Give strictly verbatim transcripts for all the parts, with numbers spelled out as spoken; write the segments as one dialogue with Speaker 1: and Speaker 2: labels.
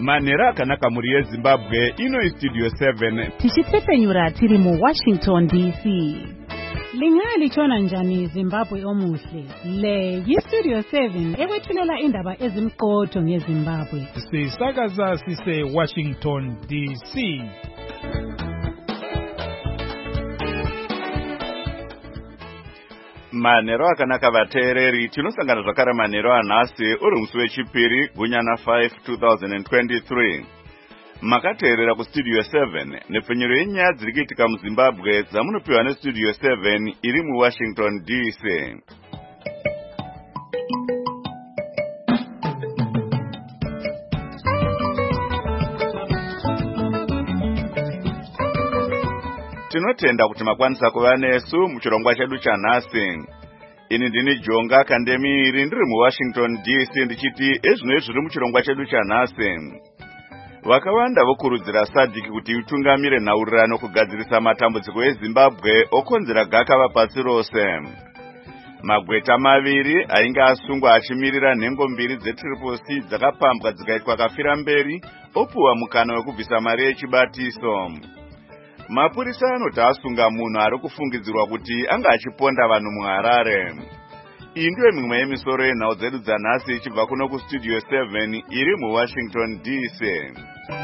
Speaker 1: Manera akanaka muri yeZimbabwe ino Studio seven.
Speaker 2: Tichipfepenyura tiri mu Washington D C. Lingali chona njani Zimbabwe omuhle. Le yi Studio seven ekwethulela indaba ezimqotho ngeZimbabwe.
Speaker 3: Sisakaza sise Washington D C.
Speaker 1: Manero akanaka vateereri tinosangana zvakare manero anhasi uri musi wechipiri gunyana five two thousand twenty-three. Makateerera kuStudio seven nepfenyuro yenyaya dziri kuitika muZimbabwe dzamunopiwa neStudio seven iri muWashington D C. Tinotenda kuti makwanisa kuva nesu muchirongwa chedu chanhasi. Ini ndini Jonga Kandemiri ndiri muWashington D C ndichiti ezvino zviri muchirongwa chedu chanhasi. Vakawanda vokurudzira SADC kuti itungamire nhaurirano kugadzirisa matambudziko eZimbabwe okonzera gakava pasi rose. Magweta maviri ainge asungwa achimirira nhengo mbiri dzetriple C dzakapambwa dzikaitwa kafira mberi opuwa mukana wekubvisa mari yechibatiso. Mapurisa anoti asunga munhu ari kufungidzirwa kuti anga achiponda vanhu muHarare. Iyi ndiyo mimwe yemisoro yenhau dzedu dzanhasi ichibva kuno kuStudio seven iri muWashington D C.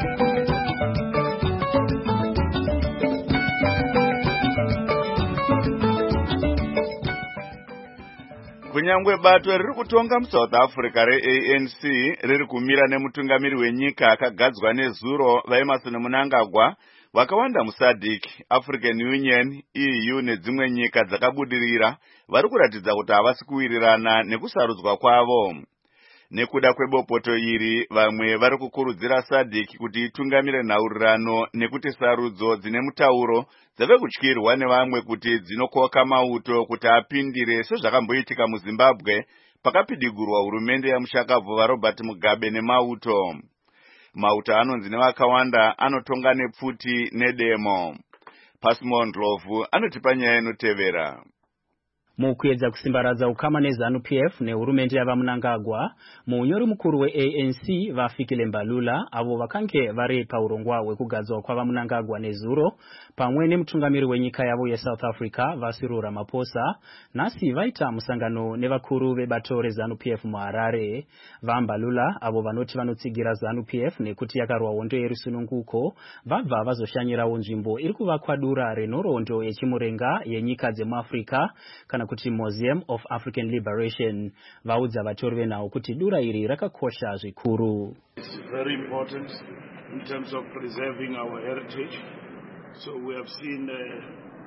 Speaker 1: Kunyangwe bato riri kutonga muSouth Africa re-A N C riri kumira nemutungamiri wenyika akagadzwa nezuro vaEmmerson Mnangagwa. Vakawanda muSADC, African Union, E U nedzimwe nyika dzakabudirira vari kuratidza kuti havasi kuwirirana nekusarudzwa kwavo. Nekuda kwebopoto iri, vamwe vari kukurudzira SADC kuti itungamire nhaurirano nekuti sarudzo dzine mutauro dzave kutyirwa nevamwe kuti dzinokoka mauto kuti apindire sezvakamboitika muZimbabwe pakapidigurwa hurumende yamushakabvu vaRobert Mugabe nemauto. Mauta anonzi nevakawanda anotonga nepfuti nedemo. Pasimo Ndlovu anotipa nyaya inotevera.
Speaker 4: Mukuedza kusimbaradza ukama neZANU-P F nehurumende yavaMnangagwa, munyori mukuru we-A N C vaFikile Mbalula avo vakange vari paurongwa hwekugadzwa kwavaMnangagwa nezuro pamwe nemutungamiri wenyika yavo yeSouth Africa vaCyril Ramaphosa nhasi vaita musangano nevakuru vebato reZANU-P F muHarare. VaMbalula avo vanoti vanotsigira ZANU-P F nekuti yakarwa hondo yerusununguko vabva vazoshanyirawo nzvimbo iri kuvakwa dura renhoroondo yechimurenga yenyika dzemuAfrica kana kuti Museum of African Liberation. Vaudza vatori venhau kuti dura iri rakakosha zvikuru.
Speaker 5: It's very important in terms of preserving our heritage. So we have seen uh,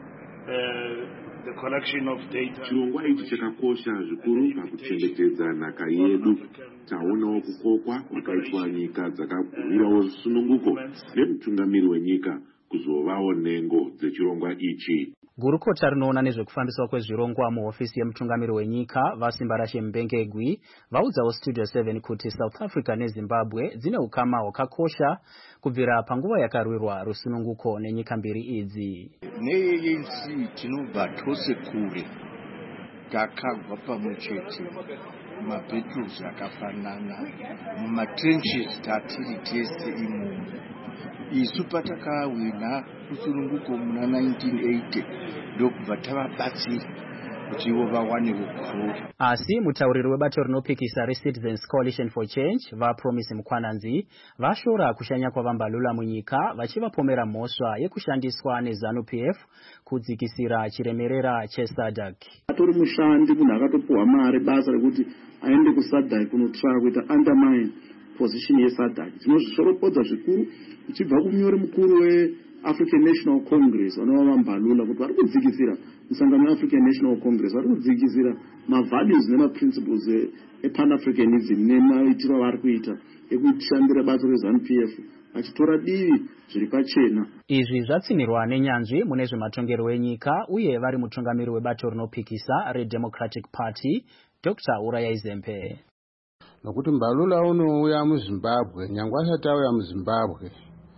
Speaker 5: uh, the collection of data.
Speaker 6: Chirongwa ichi chakakosha zvikuru pakuchengetedza nhaka yedu. Taonawo kukokwa kwakaitwa nyika dzakagurirawo sununguko nemutungamiri wenyika kuzovawo nhengo dzechirongwa ichi.
Speaker 4: Gurukota rinoona nezvekufambiswa kwezvirongwa muhofisi yemutungamiri wenyika vaSimbarashe Mbengegwi vaudzawo Studio seven kuti South Africa neZimbabwe dzine ukama hwakakosha kubvira panguva yakarwirwa rusununguko nenyika mbiri idzi.
Speaker 7: Ne-A N C tinobva tose kure takagwa pamwe chete mabattles akafanana mumatrenches tatiri tese imomo. Isu patakawina rusununguko muna nineteen eighty ndokubva tavabatsira kuti ivo vawane ukuru.
Speaker 4: Asi mutauriri webato rinopikisa reCitizens Coalition for Change vaPromise Mukwananzi vashora kushanya kwavaMbalula munyika vachivapomera mhosva yekushandiswa neZANU-P F kudzikisira chiremerera cheSADC.
Speaker 8: Atori mushandi munhu akatopuwa mari basa rekuti aende kuSADC kunotsvaka kuita undermine position yeSADC. Tinozvishoropodza zvikuru ichibva kumunyori mukuru weAfrican National Congress vanova Mbalula kuti vari kudzikisira musangano weAfrican National Congress vari kudzikisira mavalues nemaprinciples epan-Africanism nemaitiro avari kuita ekushandira bato reZANU-P F achitora divi zviri pachena.
Speaker 4: Izvi zvatsinirwa nenyanzvi mune zvematongero enyika uye vari mutungamiri webato rinopikisa reDemocratic Party Doctor Uraya Izempe.
Speaker 9: Nokuti Mbalula unouya muZimbabwe, nyangwe asati auya muZimbabwe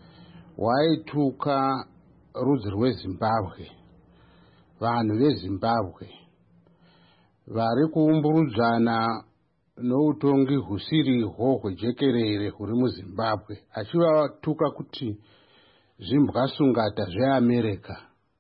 Speaker 9: waituka rudzi rweZimbabwe, vanhu veZimbabwe vari kuumburudzana noutongi husiriho hwejekerere huri muZimbabwe, achivatuka kuti zvimbwasungata zveAmerica.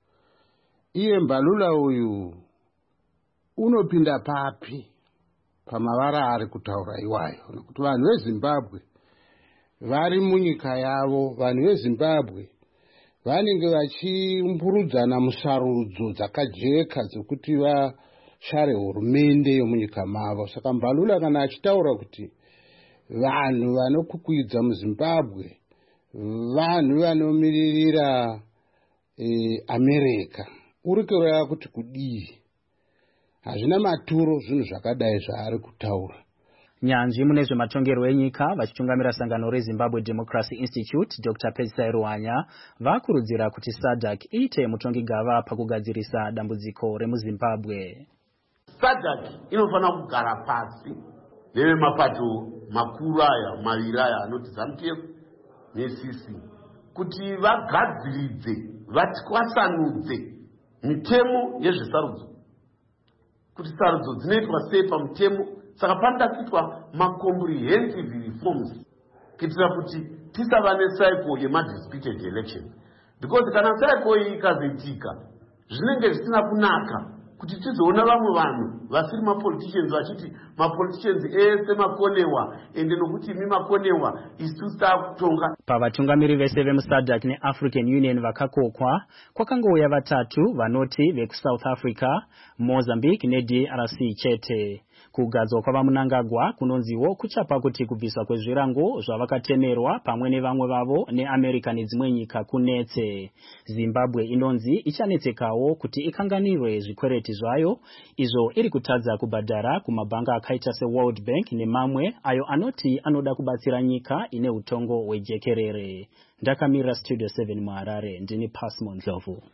Speaker 9: Iye Mbalula uyu unopinda papi pamavara ari kutaura iwayo, nekuti vanhu veZimbabwe vari munyika yavo. Vanhu veZimbabwe vanenge vachimburudzana musarudzo dzakajeka dzekuti vashare hurumende yomunyika mavo. Saka Mbalula kana achitaura kuti vanhu vanokukwidza muZimbabwe vanhu vanomiririra e, America, uri kureva kuti kudii? Hazvina maturo zvinhu zvakadai zvaari kutaura.
Speaker 4: Nyanzvi mune zvematongerwo enyika vachitungamira sangano reZimbabwe Democracy Institute Doctor Pedzisai Ruhanya vakurudzira kuti SADC iite mutongi gava pakugadzirisa dambudziko remuZimbabwe.
Speaker 10: SADC inofana kugara pasi nevemapato makuru aya maviri aya anoti ZANU-P F neCC kuti vagadziridze vatwasanudze mitemo yezvesarudzo, kuti sarudzo dzinoitwa sei pamutemo. Saka panoda kuitwa macomprehensive reforms kuitira kuti tisava necycle yemadisputed election, because kana cycle iyi ikazoitika zvinenge zvisina kunaka kuti tizoona vamwe vanhu vasiri mapoliticians vachiti mapoliticians ese makonewa ende nokuti mi makonewa isitusa kutonga.
Speaker 4: Pavatungamiri vese vemuSADC neAfrican Union vakakokwa kwakangouya vatatu vanoti vekuSouth Africa, Mozambique neD R C chete. Kugadzwa kwavamunangagwa kunonziwo kuchapa kuti kubviswa kwezvirango zvavakatemerwa pamwe nevamwe vavo neAmerica nedzimwe nyika kunetse. Zimbabwe inonzi ichanetsekawo kuti ikanganirwe zvikwereti zvayo izvo iri kutadza kubhadhara kumabhanga akaita seWorld Bank nemamwe ayo anoti anoda kubatsira nyika ine utongo hwejekerere. Ndakamira Studio seven muHarare, ndini Pasmo Ndlovu.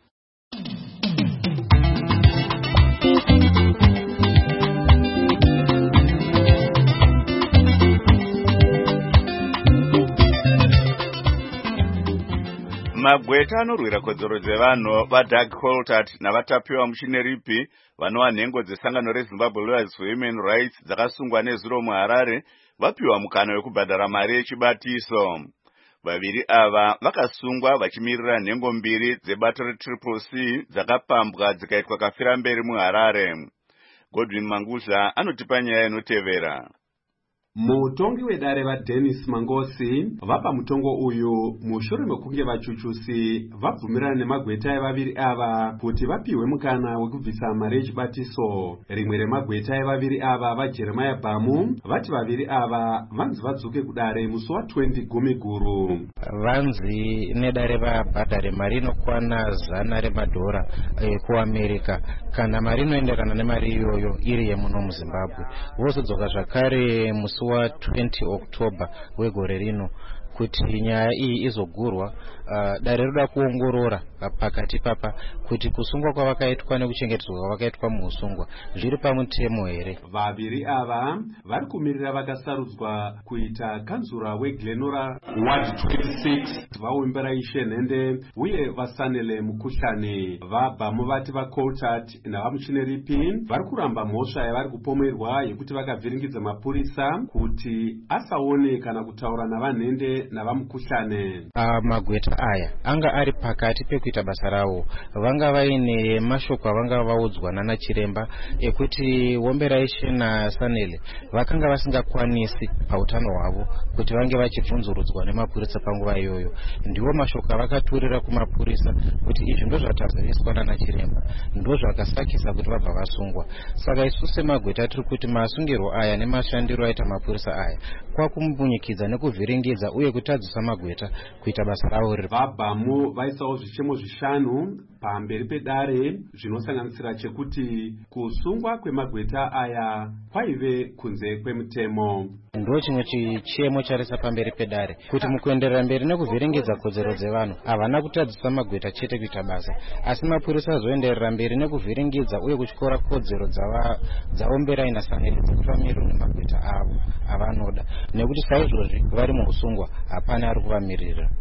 Speaker 1: Magweta anorwira kodzero dzevanhu vaDoug Coltart navatapiwa muChineripi vanova nhengo dzesangano reZimbabwe Lawyers for Human Rights dzakasungwa nezuro muHarare vapiwa mukana wekubhadhara mari yechibatiso. Vaviri ava vakasungwa vachimirira nhengo mbiri dzebato reTriple C dzakapambwa dzikaitwa kafira mberi muHarare. Godwin Manguzha anotipa nyaya inotevera.
Speaker 11: Mutongi wedare vaDennis Mangosi vapa mutongo uyu mushure mekunge vachuchusi vabvumirana nemagweta evaviri ava kuti vapiwe mukana wekubvisa mari yechibatiso. Rimwe remagweta evaviri ava vaJeremiah Bhamu vati vaviri ava vanzi vadzoke kudare musi wa20 Gumiguru.
Speaker 12: Vanzi nedare vabhadhare mari inokwana zana remadhora eh, kuAmerica kana mari inoenderana nemari iyoyo iri yemuno muZimbabwe. Vozodzoka zvakare musi wa20 October wegore rino kuti nyaya iyi izogurwa. Uh, dare roda kuongorora pakati papa kuti kusungwa kwavakaitwa nekuchengetedzwa kwavakaitwa muusungwa zviri pamutemo here.
Speaker 11: Vaviri ava vari kumirira vakasarudzwa kuita kanzura weGlenora Ward twenty-six vaumbera ishe nhende uye vasanele mukuhlani. Vabhamu vati vaColtart navamuChineripi vari kuramba mhosva yavari kupomerwa yekuti vakavhiringidza mapurisa kuti asaone kana kutaura navanhende navamukuhlani.
Speaker 12: Uh, magweta aya anga ari pakati pekuita basa ravo. Vanga vaine mashoko avanga vaudzwa nana chiremba ekuti wombera ishe nasanele vakanga vasingakwanisi pautano hwavo kuti vange vachibvunzurudzwa nemapurisa panguva iyoyo. Ndiwo mashoko avakaturira kumapurisa kuti izvi ndozvataziviswa nana chiremba ndozvakasakisa kuti vabva vasungwa. Saka isu semagweta tiri kuti masungirwo aya nemashandiro aita mapurisa aya kwakumubunyikidza nekuvhiringidza uye kutadzisa magweta kuita basa ravo.
Speaker 11: Vabhamu vaisawo zvichemo zvishanu pamberi pedare zvinosanganisira chekuti kusungwa kwemagweta aya kwaive kunze kwemutemo.
Speaker 12: Ndo chimwe chichemo charisa pamberi pedare kuti mukuenderera mberi nekuvhiringidza kodzero dzevanhu havana kutadzisa magweta chete kuita basa asi mapurisa azoenderera mberi nekuvhiringidza uye kutyora kodzero dzaombera inasanele dzekuti vamirirwe nemagweta avo avanoda nekuti saizvozvi vari muusungwa hapana ari kuvamirira.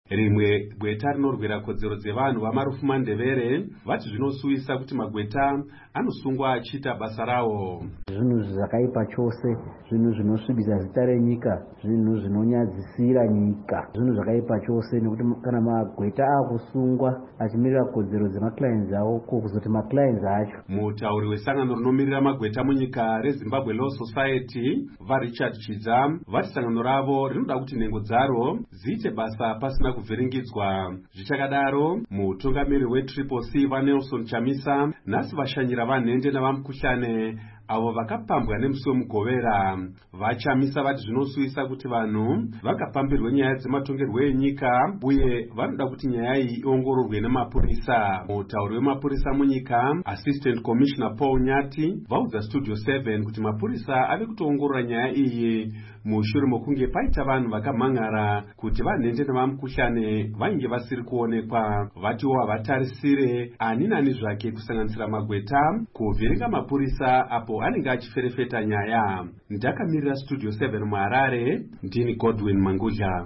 Speaker 11: rimwe gweta rinorwira kodzero dzevanhu vamarufu mandevere vati zvinosuwisa kuti magweta anosungwa achiita basa rawo.
Speaker 13: Zvinhu zvakaipa chose, zvinhu zvinosvibisa zita renyika, zvinhu zvinonyadzisira nyika, zvinhu zvakaipa chose, nekuti kana magweta akusungwa achimirira kodzero dzemaclients awo kuzoti maclients acho.
Speaker 11: Mutauri wesangano rinomirira magweta munyika reZimbabwe Law Society vaRichard Chidza vati sangano ravo rinoda kuti nhengo dzaro ziite basa pasina kuvhiringidzwa. Zvichakadaro, mutungamiri weTriple C vaNelson Chamisa nhasi vashanyira vanhende navamukuhlane avo vakapambwa nemusi wemugovera. VaChamisa vati zvinosuwisa kuti vanhu vakapambirwe nyaya dzematongerwo enyika uye vanoda kuti nyaya iyi iongororwe nemapurisa. Mutauri wemapurisa munyika Assistant Commissioner Paul Nyati vaudza Studio seven kuti mapurisa ave kutoongorora nyaya iyi mushure mokunge paita vanhu vakamhan'ara kuti vanhende nevamukuhlane vainge vasiri kuonekwa. Vatiwo havatarisire ani nani zvake kusanganisira magweta kuvhiringa mapurisa apo anenge achiferefeta nyaya. Ndakamirira Studio seven muHarare, ndini Godwin Mangudla.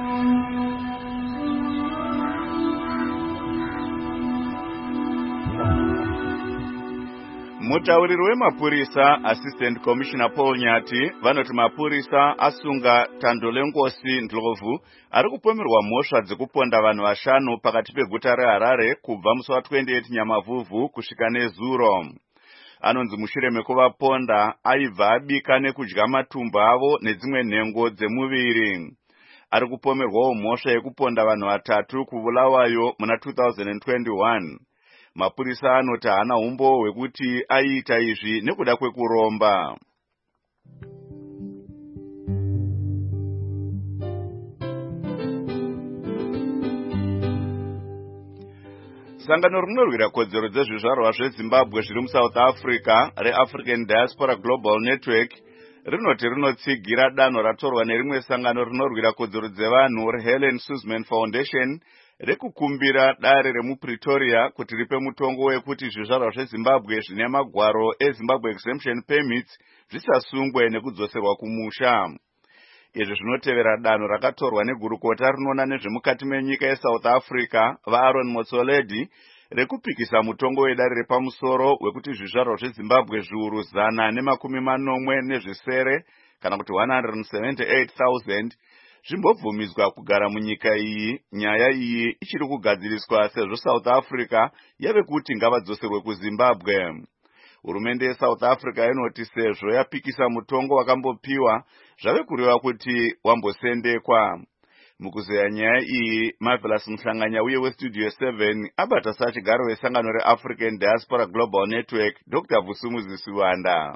Speaker 1: Mutauriri wemapurisa Assistant Commissioner Paul Nyati vanoti mapurisa asunga Tandolengosi Ndlovu ari kupomerwa mhosva dzekuponda vanhu vashanu pakati peguta reHarare kubva musi wa28 Nyamavhuvhu kusvika neZuro. Anonzi mushure mekuvaponda aibva abika nekudya matumbu avo nedzimwe nhengo dzemuviri. Ari kupomerwawo mhosva yekuponda vanhu vatatu kuvulawayo muna two thousand twenty-one. Mapurisa anoti haana umbo hwekuti aiita izvi nekuda kwekuromba. Sangano rinorwira kodzero dzezvizvarwa zveZimbabwe zviri muSouth Africa reAfrican Diaspora Global Network rinoti rinotsigira danho ratorwa nerimwe sangano rinorwira kodzero dzevanhu reHelen Suzman Foundation rekukumbira dare remuPretoria kuti ripe mutongo wekuti zvizvarwa zveZimbabwe zvine magwaro eZimbabwe Exemption Permits zvisasungwe nekudzoserwa kumusha. Izvi zvinotevera danho rakatorwa negurukota rinoona nezvemukati menyika yeSouth Africa vaAaron Motsoaledi rekupikisa mutongo wedare repamusoro wekuti zvizvarwa zveZimbabwe zviuru zana nemakumi manomwe nezvisere kana kuti one hundred seventy-eight thousand zvimbobvumidzwa kugara munyika iyi. Nyaya iyi ichiri kugadziriswa sezvo South Africa yave kuti ngavadzoserwe kuZimbabwe. Hurumende yeSouth Africa inoti sezvo yapikisa mutongo wakambopiwa zvave kureva kuti wambosendekwa. Mukuzeya nyaya iyi, Marvelous Mhlanganya uye weStudio seven abata sachigaro wesangano reAfrican Diaspora Global Network Doctor Vusumuzi Siwanda.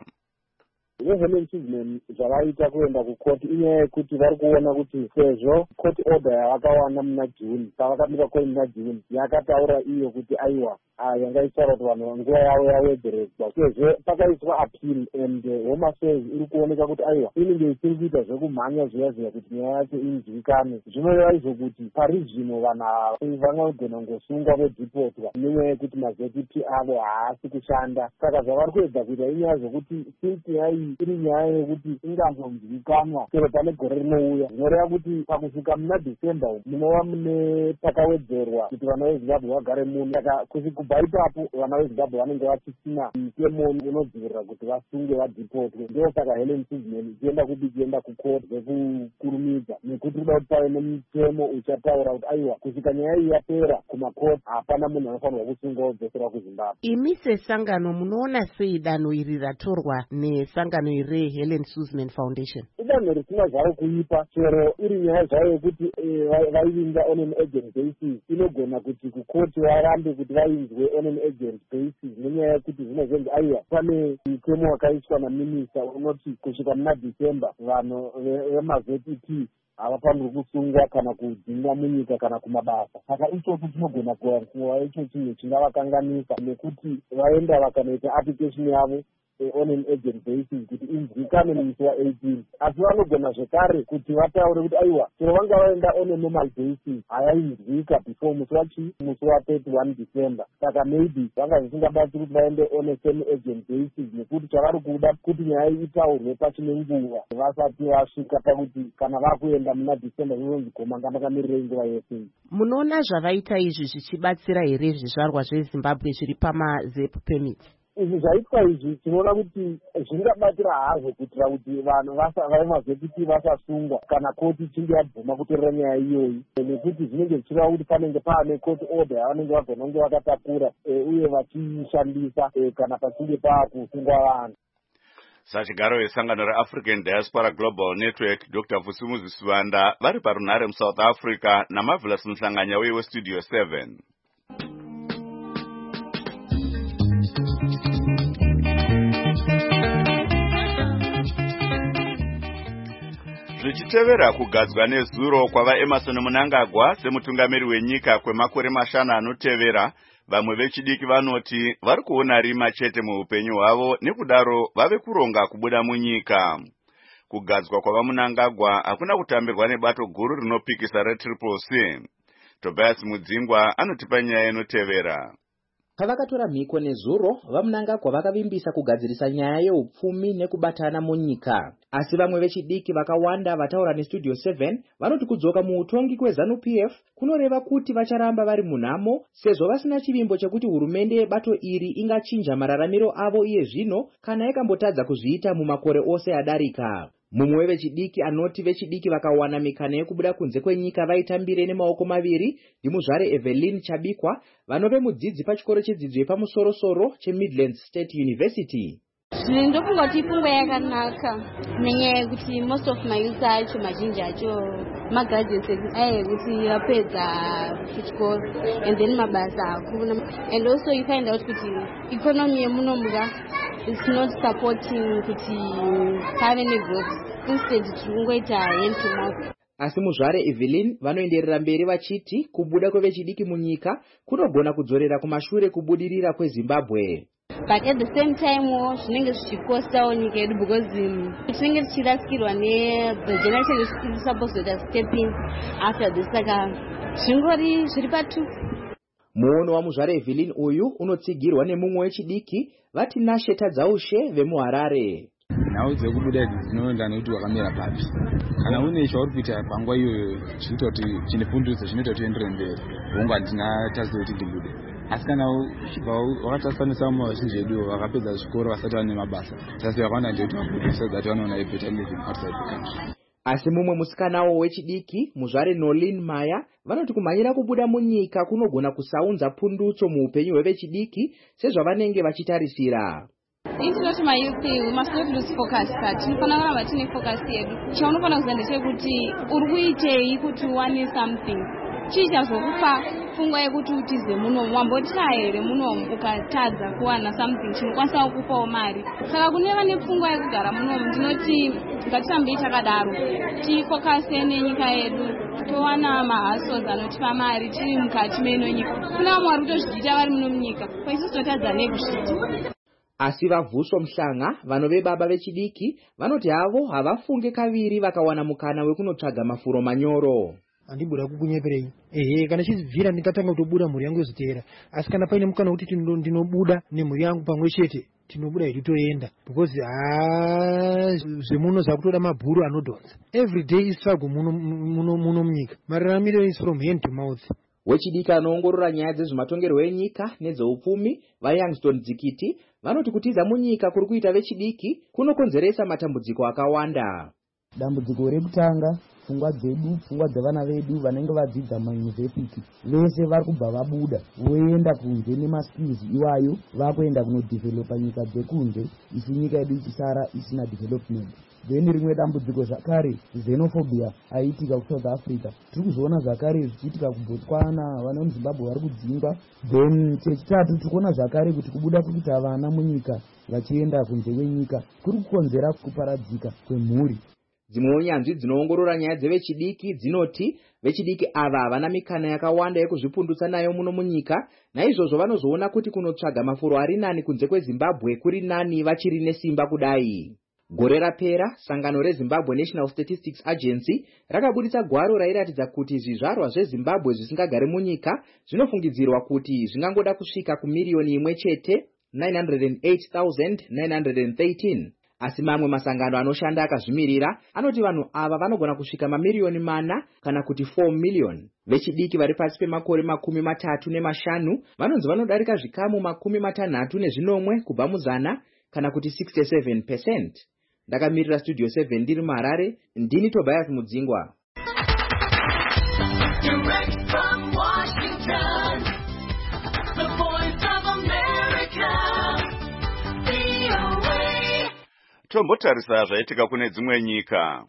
Speaker 14: Helen Suzman zvavaita kuenda kukoti inyaya yekuti vari kuona kuti sezvo court order yavakawana muna June pavakabika koi muna June yakataura iyo kuti aiwa yangaitaura kuti vanhu nguva yavo yawedzeredzwa sezvo pakaiswa appeal and Home Affairs iri kuoneka kuti aiwa inenge isiri kuita zvekumhanya zviya zviya kuti nyaya yacho inzwikane. Zvinoreva izvo kuti parizvino vanhu vangagona ngosungwa vodhipotwa nenyaya yekuti maZ P avo haasi kushanda. Saka zvavari kuedza kuita inyaya zvokuti since nyaya iyi iri nyaya yekuti ingazonzivikanwa chero pane gore rinouya, zvinoreva kuti pakusvika muna December munova mune pakawedzerwa kuti vana veZimbabwe vagare muno. Saka kubva ipapo vana veZimbabwe vanenge vachisina mutemo unodzivirira kuti vasunge vadhipotwe. Ndio saka Helen Suzman ichienda kubichienda kukoti zvekukurumidza nekuti kuda kuti pave nemutemo uchataura kuti aiwa kusvika nyaya iyi yapera kumakoti hapana munhu anofanirwa kusunga wodzoserwa kuZimbabwe.
Speaker 15: Imi sesangano munoona sei danho iri ratorwa nesangano iri Helen Suzman Foundation?
Speaker 14: Idanho risina zvaro kuipa, chero iri nyaya zvayo yekuti vaivinga on an agent basis inogona kuti kukoti varambe kuti vainzwe on an agent basis nenyaya yekuti zvinozonzi aiwa pane mutemo wakaiswa naminista unoti kusvika muna December vanhu vemaZ P havafaniri kusungwa kana kudzinga munyika kana kumabasa. Saka ichocho chinogona kuva icho chinhu chingavakanganisa nekuti vaenda vakanoita application yavo on an urgent basis kuti inzwikane nemusi wa-eighteen asi vanogona zvekare kuti vataure kuti aiwa chero vanga vaenda on a normal basis hayainzwika before musi wachi musi wa-thirty-one December saka maybe vanga zvisingabati kuti vaende on a semi urgent basis nekuti chavari kuda kuti nyaya itaurwe pachine nguva vasati vasvika pakuti kana vakuenda muna December zvinonzi goma ngavakamirire nguva yese.
Speaker 15: Munoona zvavaita izvi zvichibatsira here zvizvarwa zveZimbabwe zviri pamazep permit?
Speaker 14: Izvi zvaitwa izvi tinoona kuti zvingabatsira hazvo kuitira kuti vanhu vemazepiti vasasungwa kana koti ichinge yabvuma kutorera nyaya iyoyi nekuti zvinenge zvichireva kuti panenge paane court order yavanenge vagona kunge vakatakura uye vachishandisa kana pachinge paakusungwa vanhu.
Speaker 1: Sachigaro wesangano reAfrican Diaspora Global Network Doctor Vusumuzi Sivanda vari parunhare muSouth Africa naMarvelous Mhlanganya weStudio seven. Zvichitevera kugadzwa nezuro kwava Emerson Mnangagwa semutungamiri wenyika kwemakore mashanu anotevera, vamwe vechidiki vanoti vari kuona rima chete muupenyu hwavo nekudaro vave kuronga kubuda munyika. Kugadzwa kwava Mnangagwa hakuna kutambirwa nebato guru rinopikisa reTriple C. Tobias Mudzingwa anotipa nyaya inotevera.
Speaker 16: Pavakatora mhiko nezuro, vaMnangagwa vakavimbisa kugadzirisa nyaya yeupfumi nekubatana munyika. Asi vamwe vechidiki vakawanda vataura neStudio seven vanoti kudzoka muutongi kweZANU-P F kunoreva kuti vacharamba vari munhamo sezvo vasina chivimbo chekuti hurumende yebato iri ingachinja mararamiro avo iye zvino kana yakambotadza kuzviita mumakore ose adarika. Mumwe wevechidiki anoti vechidiki vakawana mikana yekubuda kunze kwenyika vaitambire nemaoko maviri ndimuzvare Evelyn Chabikwa vanove mudzidzi pachikoro chedzidzo yepamusoro-soro cheMidlands State University.
Speaker 17: Ndofunga kuti pfungwa yakanaka nenyaya yekuti most of my youth acho mazhinji acho magraduates aye kuti vapedza kuchikoro and then mabasa hakuna, and also you find out kuti economy yemunomuka is not supporting kuti pave negrowth, instead tiri kungoita hand to mouth.
Speaker 16: Asi muzvare Evelyn vanoenderera mberi vachiti kubuda kwevechidiki munyika kunogona kudzorera kumashure kubudirira kweZimbabwe.
Speaker 17: But at the same time, zvinenge zvichikosawo nyika yedu because tinenge tichirasikirwa ne the generation is supposed to step in after this, saka zvingori zviri patu.
Speaker 16: Muono wamuzvare Evelyn uyu unotsigirwa nemumwe wechidiki vati Nashe Tadzaushe vemuHarare.
Speaker 18: Nhau dzekubuda idzi dzinoenda nekuti wakamira papi. Kana une chauri kuita panguva iyoyo chinoita kuti chine pundutso chinoita kuti uendere mberi, vonga ndina tarisiro kuti ndibude. Asi kana uchibva wakatasanisa vamwe vazhinji vedu vakapedza zvikoro vasati vane mabasa, tarisiro yakawanda ndeyekuti vabude so that vanoona a better living outside the country.
Speaker 16: Asi mumwe musikanawo wechidiki muzvare Nolin Maya vanoti kumhanyira kubuda munyika kunogona kusaunza pundutso muupenyu hwevechidiki sezvavanenge vachitarisira.
Speaker 17: Intinoti mayuthi we must not lose focus, but tinofana kuramba tine focus yedu. Chaunofana kuziva ndechekuti uri kuitei kuti uwane something. Chii chazokupa pfungwa yekuti utize munomu, wambotya here munomu ukatadza kuwana something chinokwanisa kukupawo mari. Saka kune vane pfungwa yekugara munomu ndinoti ngatisambei takadaro, tifokase nenyika yedu, towana mahustles anotipa mari tiri mukati meno nyika. Kuna vamwe vari kutozviita vari muno munyika, kwaisi totadza nekuzviita.
Speaker 16: Asi vaVuswa Mhlanga vanove baba vechidiki vanoti havo havafunge kaviri vakawana mukana wekunotsvaga mafuro manyoro.
Speaker 19: Andibuda kukunyeperei ehe kana chizibvira ndikatanga kutobuda mhuri yangu yozotera, asi kana paine mukana kuti ndinobuda nemhuri yangu pamwe chete tinobuda kuti toenda, because ah zvemuno zvakutoda mabhuru anodhonza. Every day is struggle muno muno muno munyika, mararamiro is from hand to mouth.
Speaker 16: Wechidiki anoongorora nyaya dzezvematongerwo enyika nedzeupfumi vaYoungston Dzikiti vanoti kutiza munyika kuri kuita vechidiki kunokonzeresa matambudziko akawanda.
Speaker 20: Dambudziko rekutanga, pfungwa dzedu, pfungwa dzevana vedu vanenge vadzidza mayunivhesiti vese vari kubva vabuda voenda kunze nemaskills iwayo vakuenda kunodevelopa nyika dzekunze, isi nyika yedu ichisara isina development. Then rimwe dambudziko zvakare xenophobia aiitika kuSouth Africa, tiri kuzoona zvakare zvichiitika kuBotswana, vana muZimbabwe vari kudzingwa. Then chechitatu tikuona zvakare kuti kubuda kuita vana munyika vachienda kunze kwenyika kuri kukonzera kuparadzika kwemhuri.
Speaker 16: Dzimwe nyanzvi dzinoongorora nyaya dzevechidiki dzinoti vechidiki ava havana mikana yakawanda yekuzvipundutsa nayo muno munyika, naizvozvo vanozoona kuti kunotsvaga mafuro ari nani kunze kweZimbabwe kuri nani vachiri nesimba kudai. Gore rapera, sangano reZimbabwe National Statistics Agency rakabudisa gwaro rairatidza kuti zvizvarwa zveZimbabwe zvisingagare munyika zvinofungidzirwa kuti zvingangoda kusvika kumiliyoni imwe chete nine hundred eight thousand nine hundred thirteen. Asi mamwe masangano anoshanda akazvimirira anoti vanhu ava vanogona kusvika mamiliyoni mana kana kuti four million. Vechidiki vari pasi pemakore makumi matatu nemashanu vanonzi vanodarika zvikamu makumi matanhatu nezvinomwe kubva muzana kana kuti sixty-seven percent. Ndakamirira Studio seven ndiri muHarare, ndini Tobias Mudzingwa.
Speaker 21: Direct from Washington, the voice of America, V O A.
Speaker 1: Tombotarisa zvaitika kune dzimwe nyika.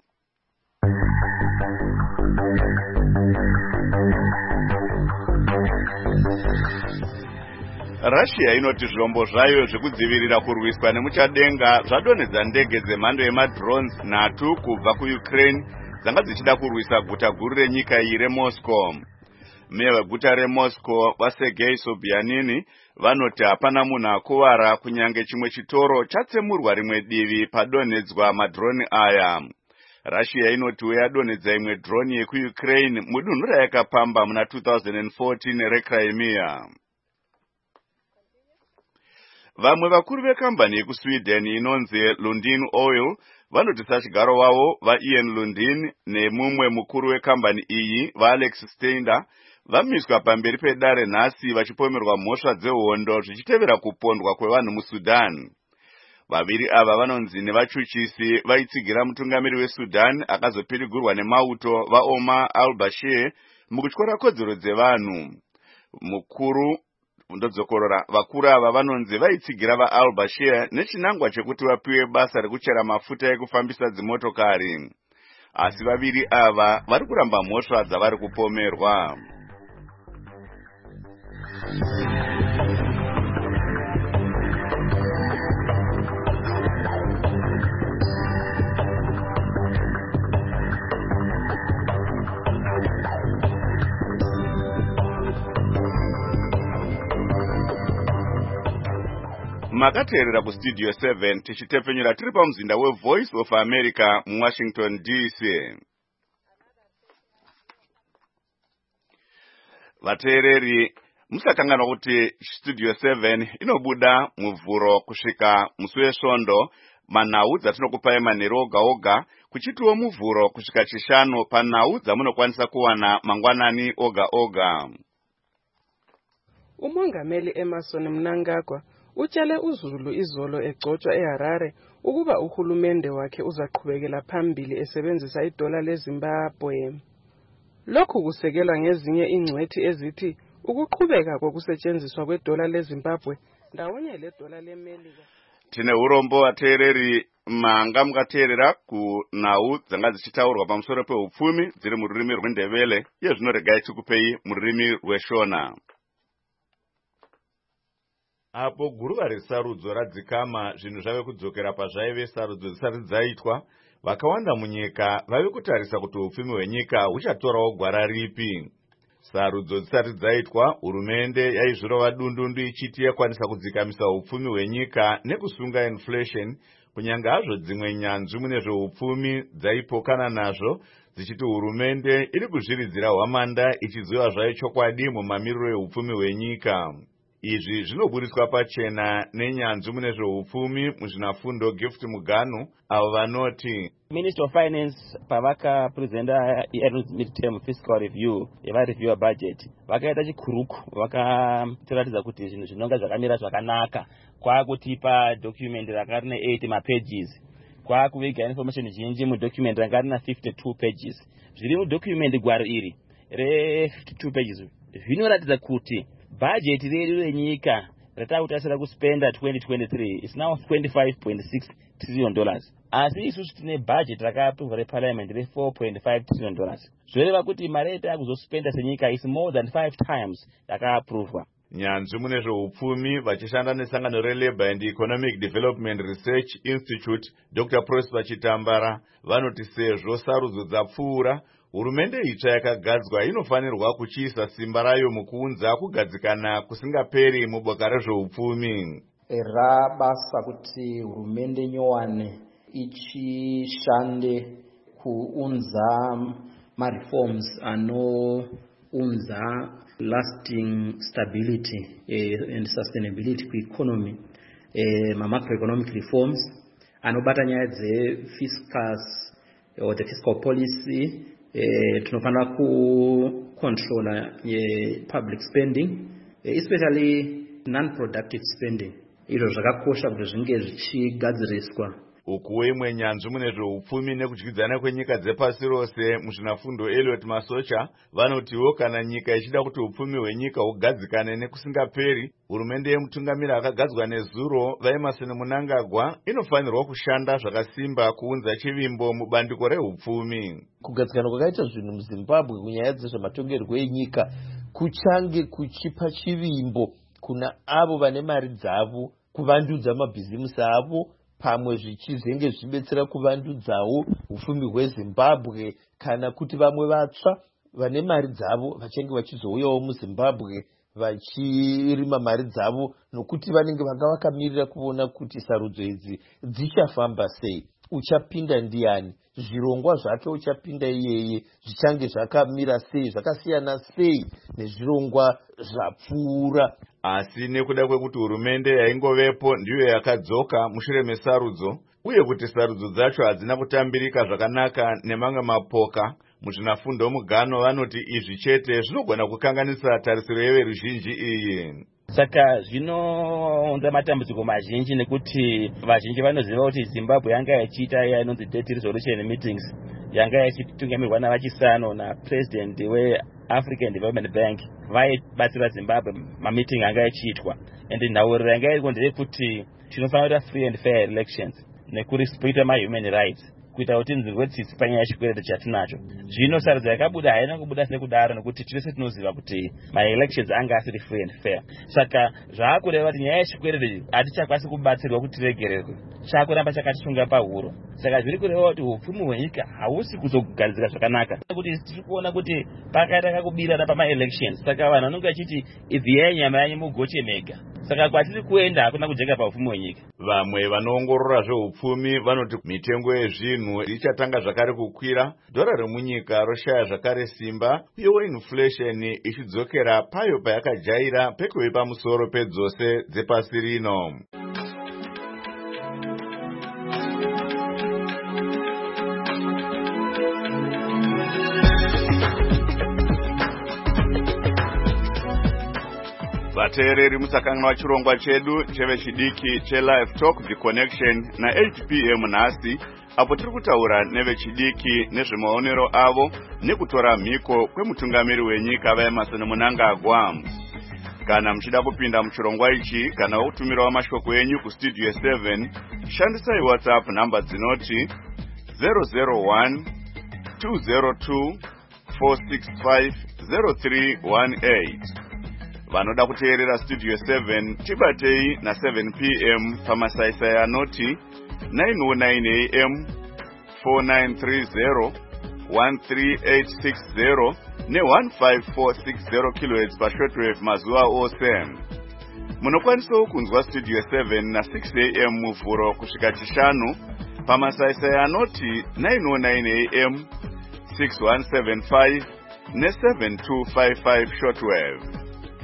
Speaker 1: Russia inoti zvirombo zvayo zvekudzivirira kurwiswa nemuchadenga zvadonedza ndege dzemhando yemadrones nhatu kubva kuUkraine dzanga dzichida kurwisa guta guru renyika iyi reMoscow. Meya weguta reMoscow vaSergei Sobyanin vanoti hapana munhu akuvara kunyange chimwe chitoro chatsemurwa rimwe divi padonhedzwa madrone aya. Russia inoti yadonhedza imwe drone yekuUkraine mudunhu rayakapamba muna two thousand fourteen reCrimea. Vamwe vakuru vekambani yekuSweden inonzi Lundin Oil vanoti sachigaro wavo vaIan Lundin nemumwe mukuru wekambani iyi vaAlex Stender vamiswa pamberi pedare nhasi vachipomerwa mhosva dzehondo zvichitevera kupondwa kwevanhu muSudan. Vaviri ava vanonzi nevachuchisi vaitsigira mutungamiri weSudan akazopirigurwa nemauto vaOmar al-Bashir mukutyora kodzero dzevanhu. Mukuru ndodzokorora vakuru ava vanonzi vaitsigira vaAl-Bashir nechinangwa chekuti vapiwe basa rekuchera mafuta ekufambisa dzimotokari. Asi vaviri ava vari kuramba mhosva dzavari kupomerwa. Makateerera kuStudio seven tichitepfenyura tiri pamuzinda weVoice of America muWashington D C. Vateereri, musakanganwa kuti Studio seven inobuda muvhuro kusvika musi wesvondo, manhau dzatinokupai manheru oga oga, kuchitiwo muvhuro kusvika chishanu panhau dzamunokwanisa kuwana mangwanani oga oga.
Speaker 22: Umongameli Emmerson Mnangagwa utshele uZulu izolo egcotshwa eHarare ukuba uhulumende wakhe uzaqhubekela phambili esebenzisa idola leZimbabwe. Lokhu kusekelwa ngezinye ingcwethi ezithi ukuqhubeka kokusetshenziswa kwedola leZimbabwe ndawonye ledola leMelika.
Speaker 1: Tine urombo vateereri, manga mukateerera kunhau dzanga dzichitaurwa pamusoro peupfumi dziri mururimi rweNdebele, iye zvino regai tikupei mururimi rweShona. Apo guruva resarudzo radzikama zvinhu zvave kudzokera pazvaive sarudzo dzisati dzaitwa, vakawanda munyika vave kutarisa kuti upfumi hwenyika huchatorawo gwara ripi. Sarudzo dzisati dzaitwa, hurumende yaizvirova dundundu ichiti yakwanisa kudzikamisa upfumi hwenyika nekusunga inflation, kunyange hazvo dzimwe nyanzvi mune zveupfumi dzaipokana nazvo dzichiti hurumende iri kuzviridzira hwamanda ichiziva zvayo chokwadi mumamiriro eupfumi hwenyika. Izvi zvinobudiswa pachena nenyanzvi mune zveupfumi muzvinafundo Gift Muganu avo vanoti
Speaker 23: Minister of Finance pavaka presenta mid-term fiscal review yava review ya budget vakaita chikuruku, vakatiratidza kuti zvinhu zvinonga zvakamira zvakanaka, kwakutipa document rakari ne eight mapages, kwakuviga information zhinji mudocument rakari na fifty-two pages. Zviri mudocument gwaro iri re fifty-two pages zvinoratidza kuti budget redu renyika ratakutasira kuspenda twenty twenty-three is now twenty-five point six trillion dollars. Asi isusu tine budget rakaaprovwa reparliament re four point five trillion dollars. Zvoreva kuti mari yatakuzospenda senyika is more than five times rakaaprovwa.
Speaker 1: Nyanzvi mune zveupfumi vachishanda nesangano reLabour and Economic Development Research Institute Doctor Prosper Chitambara vanoti sezvo sarudzo dzapfuura, hurumende itsva yakagadzwa inofanirwa kuchiisa simba rayo mukuunza kugadzikana kusingaperi muboka rezveupfumi.
Speaker 16: Rabasa kuti hurumende nyowani ichishande kuunza ma-reforms anounza lasting stability eh, and sustainability kueconomy, eh, ma-macroeconomic reforms anobata nyaya dze-fiscus or the fiscal policy. Eh, tunofana ku-controla eh, public spending, eh, especially non-productive spending. Izvo zvakakosha kuti zvinge zvichigadziriswa.
Speaker 1: Ukuwe imwe nyanzvi mune zveupfumi nekudyidzana kwenyika dzepasi rose muzvinafundo Elliot Masocha vanotiwo kana nyika ichida kuti upfumi hwenyika hugadzikane nekusingaperi, hurumende yemutungamiri akagadzwa nezuro vaEmmerson Mnangagwa inofanirwa kushanda zvakasimba kuunza chivimbo mubandiko reupfumi.
Speaker 2: Kugadzikana kwakaita zvinhu muZimbabwe kunyaya dzezvematongerwo enyika kuchange kuchipa chivimbo kuna avo vane mari dzavo kuvandudza mabhizimusi avo, pamwe zvichizenge zvibetsera kuvandudzawo upfumi hweZimbabwe, kana kuti vamwe vatsva vane mari dzavo vachange vachizouyawo muZimbabwe vachirima mari dzavo, nokuti vanenge vanga vakamirira kuona kuti sarudzo idzi dzichafamba sei, uchapinda ndiani, zvirongwa zvacho uchapinda iyeye zvichange zvakamira sei, zvakasiyana sei nezvirongwa zvapfuura.
Speaker 1: Asi nekuda kwekuti hurumende yaingovepo ndiyo yakadzoka mushure mesarudzo, uye kuti sarudzo dzacho hadzina kutambirika zvakanaka nemamwe mapoka, muzvinafundo mugano vanoti izvi chete zvinogona kukanganisa tarisiro yeveruzhinji iyi.
Speaker 23: Saka zvinounza matambudziko mazhinji nekuti vazhinji vanoziva kuti Zimbabwe yanga yachiita iya inonzi Dirty Resolution Meetings, yanga yachitungamirwa navachisano naPresident weAfrican Development Bank, vaibatsira Zimbabwe mameeting anga yachiitwa, ende nhauriro yanga iriko ndeyekuti tinofanira free and fair elections nekurespecta ma-human rights kuita kuti nzirwe tsitsi panyaya yechikwereti chatinacho. Zvino sarudzo yakabuda haina kubuda sekudaro nekuti tese tinoziva kuti ma-elections anga asiri free and fair. Saka zvaakureva kuti nyaya yechikwereti hatichakwanisi kubatsirwa kuti tiregererwe, chakuramba chakatisunga pahuro. Saka zviri kureva kuti upfumi hwenyika hausi kuzogadzika zvakanaka, kuti tiri kuona kuti pakaita kakubirana pama-elections. Saka vanhu vanenge vachiti ibviyai nyama yanyu mugoche mega. Saka kwatiri kuenda hakuna kujeka paupfumi hwenyika.
Speaker 1: Vamwe vanoongorora zveupfumi vanoti mitengo yezvinhu ichatanga zvakare kukwira, dhora remunyika roshaya zvakare simba, uyewo inflation ichidzokera payo payakajaira pekuve pamusoro pedzose dzepasi rino. Vateereri musakanganwa chirongwa chedu chevechidiki cheLive Talk The Connection na eight p m nhasi, apo tiri kutaura nevechidiki nezvemaonero avo nekutora mhiko kwemutungamiri wenyika vaEmmerson Mnangagwa. Kana muchida kupinda muchirongwa ichi kana kutumirawo mashoko enyu kustudio seven, shandisai WhatsApp namba dzinoti zero zero one two zero two four six five zero three one eight. Vanoda kuteerera studio seven tibatei na seven p m pamasaisai anoti nine oh nine a m four nine three zero one three eight six zero ne one five four six zero kilohertz pashortwave mazuva ose. Munokwanisawo kunzwa studio seven na six a m muvhuro kusvika chishanu pamasaisai anoti nine oh nine a m six one seven five ne seven two five five shortwave.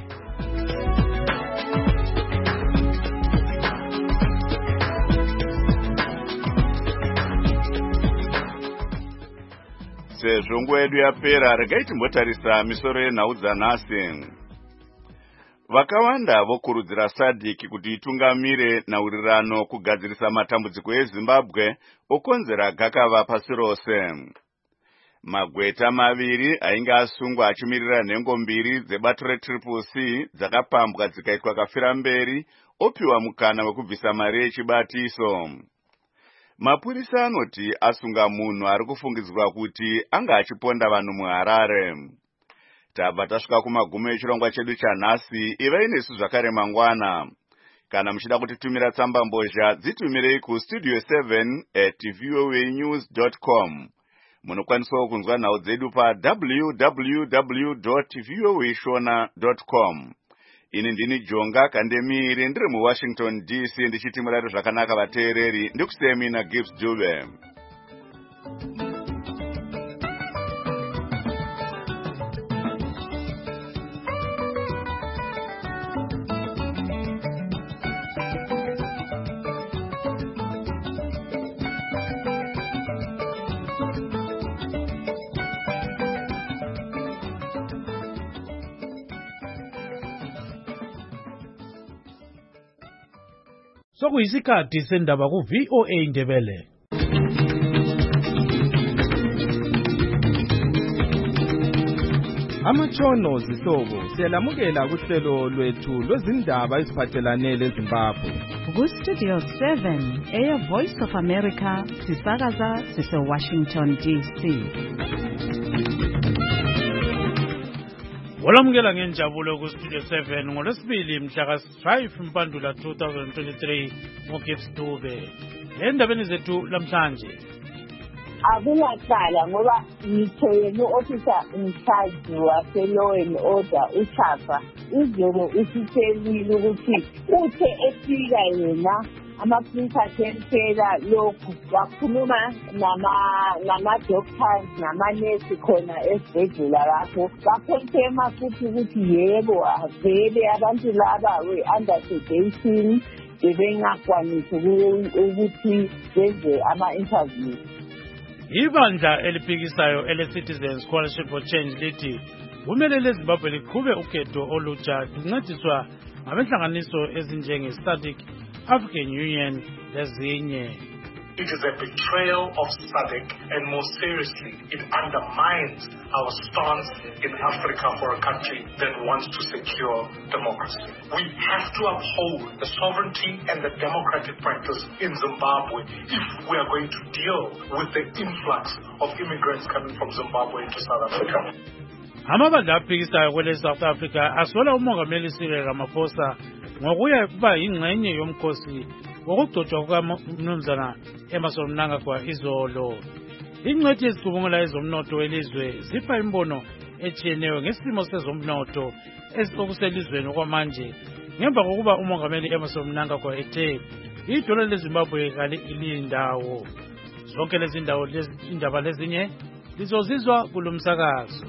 Speaker 1: Sezvo nguva yedu yapera, regai timbotarisa misoro yenhau dzanhasi. Vakawanda vokurudzira SADC kuti itungamire nhaurirano kugadzirisa matambudziko eZimbabwe okonzera gakava pasi rose. Magweta maviri ainge asungwa achimirira nhengo mbiri dzebato reTriple C dzakapambwa dzikaitwa kafira mberi opiwa mukana wekubvisa mari yechibatiso. Mapurisa anoti asunga munhu ari kufungidzwa kuti anga achiponda vanhu muHarare. tabva tasvika kumagumo echirongwa chedu chanhasi. ivai nesu zvakare mangwana. Kana muchida kutitumira tsamba mbozha dzitumirei ku studio seven at voa news dot com. Munokwanisawo kunzwa nhau dzedu pa w w w dot voa shona dot com. Ini ndini Jonga Kandemiri ndiri muWashington D C ndichiti murari zvakanaka vateereri. Ndikusemi na Gibbs Dube.
Speaker 3: Sokuyisikhathi sendaba ku V O A Ndebele.
Speaker 5: Amatshono zihlobo siyalamukela kuhlelo lwethu lwezindaba eziphathelane leZimbabwe.
Speaker 6: Ku Studio seven eya Voice of America sisakaza sise Washington D C.
Speaker 3: Olamukela ngenjabulo ku Studio seven ngolwesibili mhla ka five Mpandula two thousand twenty-three ngoGibbs Dube. Endabeni zethu lamhlanje
Speaker 24: akulaqala ngoba ngitheyeni officer in charge wase-law and order uChapha izolo usitshelile ukuthi uthe efika yena amapolisi athempela lokhu wakhuluma nama-doctors namanesi khona esibhedlela lapho bakhonfema futhi ukuthi yebo vele abantu laba we-under sedation bebengakwanisi ukuthi benze ama-interview.
Speaker 3: Ibandla eliphikisayo ele-Citizens Coalition for Change lithi kumele leZimbabwe liqhube ukhetho olutsha lincediswa ngabenhlanganiso ezinjenge-SADC, African Union lezinye.
Speaker 25: It is a betrayal of SADC, and more seriously, it undermines our stance in Africa for a country that wants to secure democracy. We have to uphold the sovereignty and the democratic practice in Zimbabwe if we are going to deal with the influx of immigrants coming from Zimbabwe into South Africa.
Speaker 3: Amabandla aphikisayo kwele South Africa asola umongameli Cyril Ramaphosa ngokuya kuba yingxenye yomkhosi wokugcotshwa kukaMnumzana Emmerson Mnangagwa izolo. Ingcwethi ezicubungula ezomnotho welizwe zipha imbono etshiyeneyo ngesimo sezomnotho okuselizweni okwamanje ngemva kokuba umongameli Emmerson Mnangagwa ethe idola leZimbabwe kalindawo. Zonke lezi ndawo indaba lezinye lizozizwa kulomsakazo.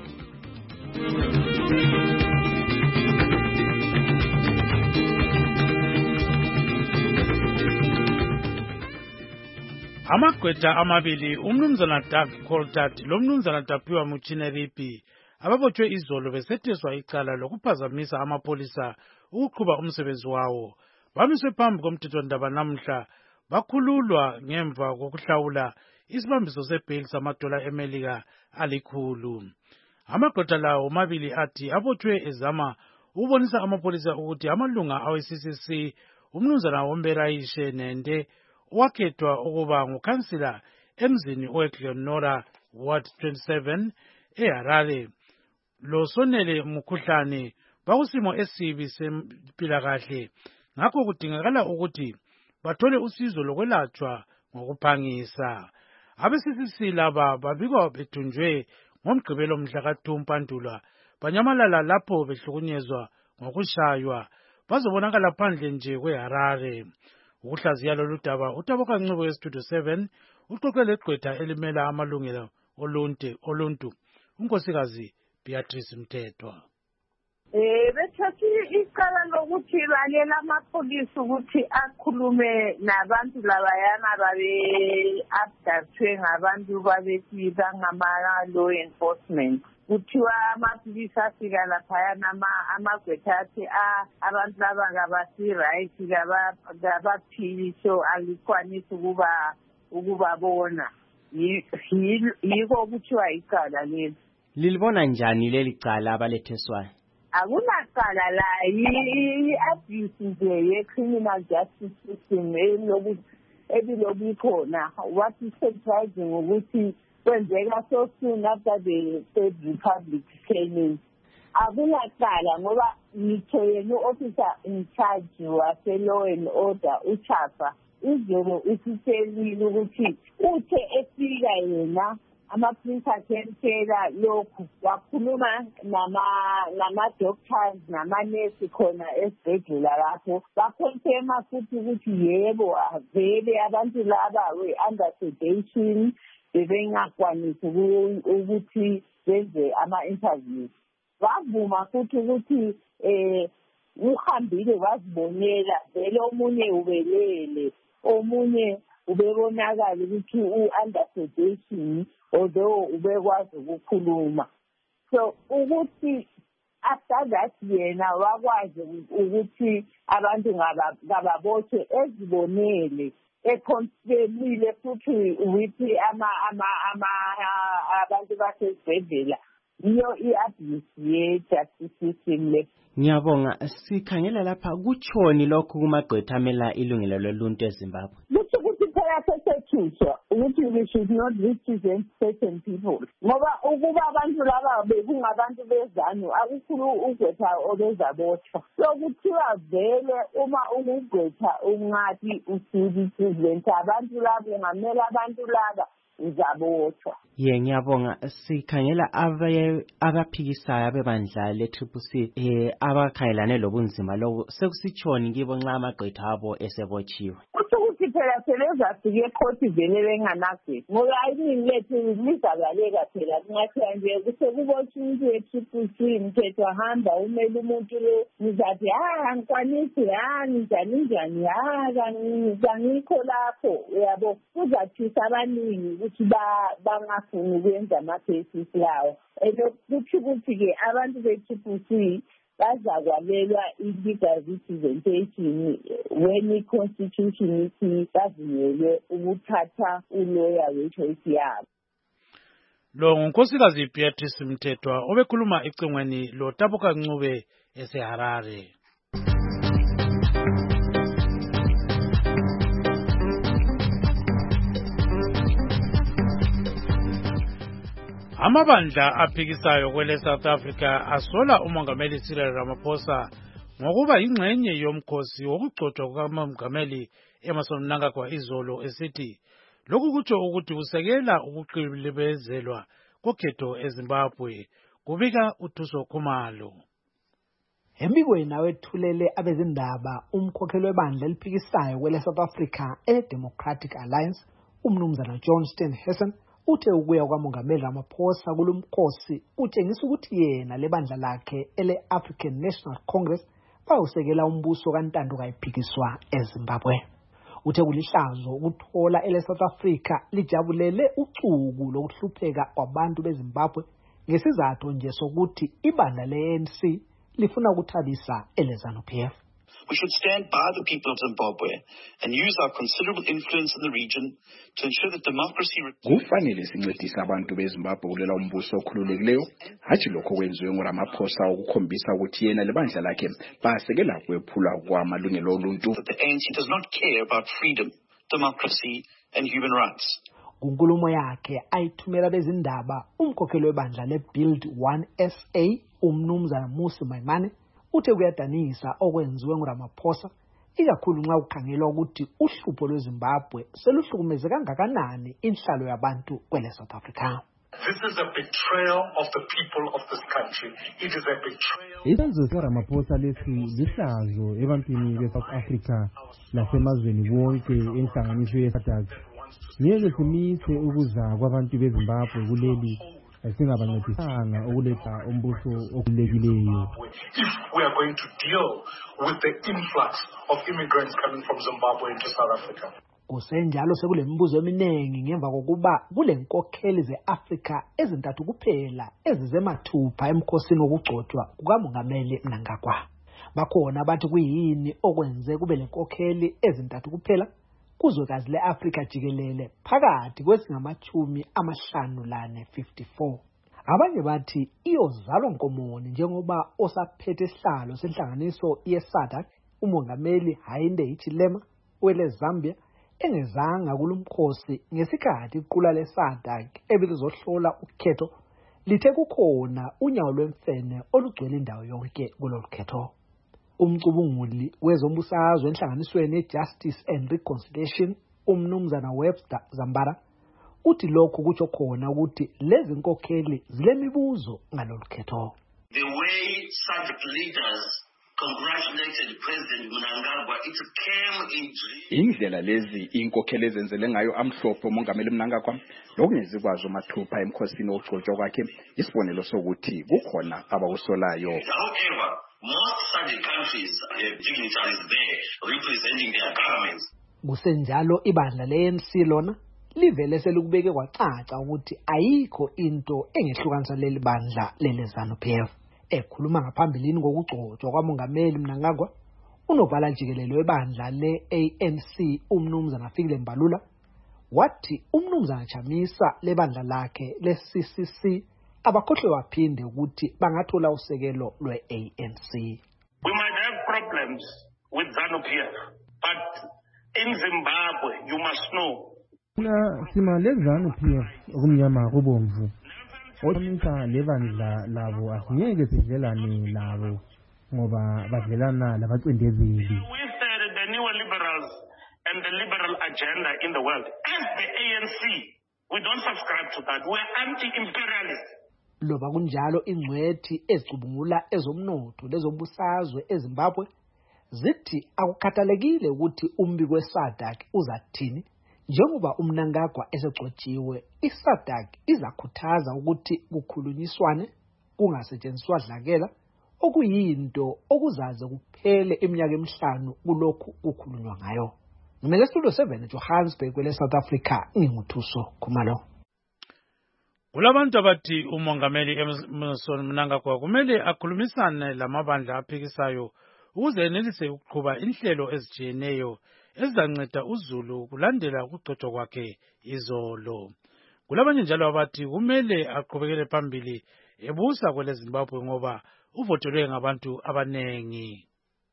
Speaker 3: Amagqwetha amabili umnumzana Doug Coltart lomnumzana Tapiwa Muchineripi ababotshwe izolo besetheswa icala lokuphazamisa amapolisa ukuqhuba umsebenzi wawo bamiswe phambi komthethwandaba namhla bakhululwa ngemva kokuhlawula isibambiso sebhail samadola eMelika alikhulu. Amagqwetha lawo mabili athi abotshwe ezama ukubonisa amapolisa ukuthi amalunga awe-C C C umnumzana Womberayishe Nende wakhethwa ukuba ngukhansila emzini weGlenorah Ward twenty-seven eHarare losonele mkhuhlane bakusimo esibi sempilakahle ngakho kudingakala ukuthi bathole usizo lokwelatshwa ngokuphangisa. Abe-C C C laba babikwa bethunjwe ngomgqibelo mhla ka two Mpandula banyamalala lapho behlukunyezwa ngokushaywa bazobonakala phandle nje kweHarare. Ukuhlaziya lolu daba uTaboka Ncube weStudio seven uxoxe legqwetha elimela amalungelo oluntu oluntu unkosikazi Beatrice Mthethwa.
Speaker 24: Eh bethathi icala lokuthi balela amapolisi ukuthi akhulume nabantu labayana babe abductwe ngabantu babethi bangama law enforcement. Kuthiwa amapolisi afika laphayana amagqwetha athi abantu laba ngabasi-right ngabaphili so alikwanisi ukuba ukubabona. Yiko kuthiwa icala leli.
Speaker 26: Lilibona njani leli cala abaletheswayo?
Speaker 24: Akunaqala la i-abuse nje ye-criminal justice system ebilobu ikhona. What is surprising ukuthi kwenzeka so soon after the Third Republic came in. akunacala ngoba ngitho yena u-officer in charge wase-law and order uChapha izolo usitshelile ukuthi uthe efika yena ama-police atshela lokhu wakhuluma nama-doctors nama-nurse khona esibhedlela lapho bakhonfirma futhi ukuthi yebo vele abantu laba we-under sedation bebengakwanisi ukuthi benze ama-interviews. Wavuma futhi ukuthi eh uhambile wazibonela vele omunye ubelele omunye ubebonakala ukuthi u-under sedation although ubekwazi ukukhuluma. So ukuthi after that yena wakwazi ukuthi abantu ngababoshwe ezibonele econfirmile futhi with ama ama ama abantu basesibhedlela iyo i-abuse ye-justice system le.
Speaker 26: Ngiyabonga, sikhangela lapha kuchoni lokhu kumagqwetha amela ilungelo loluntu eZimbabwe.
Speaker 24: Kusho ukuthi phela sesethuswa ukuthi we should not represent certain people. Ngoba ukuba abantu laba bekungabantu bezanu akukhulu ugqwetha obezabotshwa. So kuthiwa vele uma ungugqwetha ungathi usurepresent abantu laba ngamela abantu laba uzabotshwa.
Speaker 26: Ye ngiyabonga, sikhangela abe abaphikisayo abebandla le-Triple C eh abakhangelane lobunzima lobu sekusitshoni kibo nxa amagqwetha abo esebotshiwe.
Speaker 24: Ukuthi phela selezafike ecourt vele benganagwe ngoba iningi lethu lizabaleka phela ngathi nje kusekubotshwa umuntu we-Triple C mthetho ahamba umele umuntu lo nizathi ha angikwanisi ha njani njani ha kangikho lapho uyabo kuzathisa abaningi ukuthi bangafuni ukwenza ama-cases lawo ekuthi ukuthi-ke abantu be-Triple C bazakwalelwa i-legal representation when i-constitution ithi bavunyelwe ukuthatha uloya we-choice yabo.
Speaker 3: Lo ngunkosikazi Beatrice Mthethwa obekhuluma ecingweni lo Tabuka Ncube eseHarare. Amabandla aphikisayo kwele South Africa asola umongameli Cyril Ramaphosa ngokuba ingxenye yomkhosi wokugcotshwa kukamongameli Emmerson Mnangagwa izolo esithi lokhu kutsho ukuthi usekela ukuqilibezelwa kokhetho eZimbabwe. Kubika uThuso Khumalo.
Speaker 4: Embikweni awethulele abezindaba umkhokheli webandla eliphikisayo kwele South Africa e-Democratic Alliance umnumzana John Steenhuisen uthe ukuya kwamongameli Ramaphosa kulumkhosi utshengisa ukuthi yena lebandla lakhe ele-African National Congress bawusekela umbuso kaNtando kayiphikiswa eZimbabwe. Uthe kulihlazo ukuthola ele-South Africa lijabulele ucuku lokuhlupheka kwabantu beZimbabwe ngesizathu nje sokuthi ibandla le-A N C lifuna ukuthabisa ele-ZANU P F.
Speaker 7: We should stand by the people of Zimbabwe and use our considerable influence in the region to ensure that democracy.
Speaker 8: Kufanele sincedise abantu beZimbabwe kulela umbuso okhululekileyo, hathi lokho kwenziwe nguRamaphosa ukukhombisa ukuthi yena lebandla lakhe basekela kwephula kwamalungelo oluntu.
Speaker 7: The A N C does not care about freedom, democracy and human rights.
Speaker 4: Kunkulumo yakhe ayithumela bezindaba umkhokheli webandla le-Build one S A umnumzana Musi Maimane uthe kuyadanisa okwenziwe nguRamaphosa ikakhulu nxa ukhangelwa ukuthi uhlupho lweZimbabwe seluhlukumeze kangakanani inhlalo yabantu kwele South Africa.
Speaker 25: This is a betrayal of the people of this country. It is a betrayal.
Speaker 9: Isenzo sikaRamaphosa lesi lihlazo ebantwini be-South Africa nasemazweni wonke enhlanganiso ye-SADC. Ngeke simise ukuza kwabantu beZimbabwe kuleli singabancedisanga ukuletha umbuso okhululekileyo.
Speaker 25: If we are going to deal with the influx of immigrants coming from Zimbabwe into South Africa.
Speaker 4: Kusenjalo sekule mibuzo eminingi ngemva kokuba kule nkokheli ze-Afrika ezintathu kuphela ezizemathupha emkhosini wokugcotshwa kukamongameli Mnangagwa. Bakhona bathi kuyini okwenze kube lenkokheli ezintathu kuphela kuzwekazi le-Afrika jikelele phakathi kwesingamachumi amahlanu lane fifty-four. Abanye bathi iyozalwa nkomoni njengoba osaphethe isihlalo senhlanganiso ye-SADC umongameli Hakainde Hichilema wele Zambia engezanga kulumkhosi ngesikhathi iqula le-SADC ebelizohlola ukhetho lithe kukhona unyawo lwemfene olugcwele indawo yonke kulolu khetho. Umcubunguli wezombusazwe enhlanganisweni ye-Justice and Reconciliation, umnumzana Webster Zambara, uthi lokho kutsho khona ukuthi lezi nkokheli zilemibuzo ngalolu khetho.
Speaker 7: The way SADC leaders congratulated President Mnangagwa, it came in dream.
Speaker 8: Indlela lezi inkokheli ezenzele ngayo amhlophe umongameli Mnangagwa lokungezikwazi mathupha emkhosini wokugcotshwa kwakhe isibonelo sokuthi kukhona abawusolayo.
Speaker 7: However, most SADC countries have dignitaries there representing their governments.
Speaker 4: Kusenjalo ibandla le-A N C lona livele selukubeke kwacaca ukuthi ayikho into engehlukanisa leli bandla lele ZANU-P F. Ekhuluma ngaphambilini ngokugcotshwa kwamongameli Mnangagwa, unobhala jikelele webandla le-A N C umnumzana Fikile Mbalula wathi umnumzana Chamisa lebandla lakhe le-C C C abakhohlwe waphinde ukuthi bangathola usekelo lwe-A N C.
Speaker 25: We might have problems with ZANU-P F, but in Zimbabwe, you must know.
Speaker 9: Na sima le ZANU-P F okumnyama kubomvu. Omisa lebandla labo asingeke sidlelane labo ngoba badlelana labacindezeli.
Speaker 25: With the, the neoliberals and the liberal agenda in the world, as the A N C, we don't subscribe to that. We're anti-imperialist.
Speaker 4: Loba kunjalo ingcwethi ezicubungula ezomnotho lezombusazwe eZimbabwe zithi akukhathalekile ukuthi umbiko weSADC uzathini. Njengoba uMnangagwa esegcotshiwe, iSADC izakhuthaza ukuthi kukhulunyiswane kungasetshenziswa dlakela okuyinto okuzaze kuphele iminyaka emihlanu kulokhu kukhulunywa ngayo. Ngimele Studio seven Johannesburg kwele South Africa nginguthuso Khumalo.
Speaker 3: Kulabantu abathi umongameli Emmerson Mnangagwa kumele akhulumisane lamabandla aphikisayo ukuze enelise ukuqhuba inhlelo ezijiyeneyo ezizanceda uZulu kulandela ukugcotshwa kwakhe izolo. Kulabanye njalo abathi kumele aqhubekele phambili ebusa kwele Zimbabwe ngoba uvotelwe ngabantu abanengi.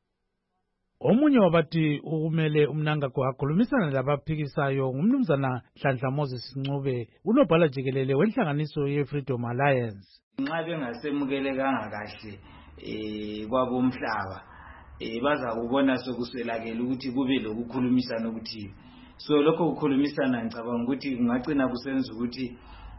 Speaker 3: Omunye wabathi ukumele uMnangagwa akhulumisane labaphikisayo ngumnumzana Hlanhla Moses Ncube, unobhala jikelele wenhlanganiso ye-Freedom Alliance.
Speaker 10: Nxa bengasemukelekanga kahle eh kwabomhlaba eh baza kubona sokuswelakela ukuthi kube lokukhulumisana ukuthi so lokho kukhulumisana ngicabanga ukuthi kungagcina kusenza ukuthi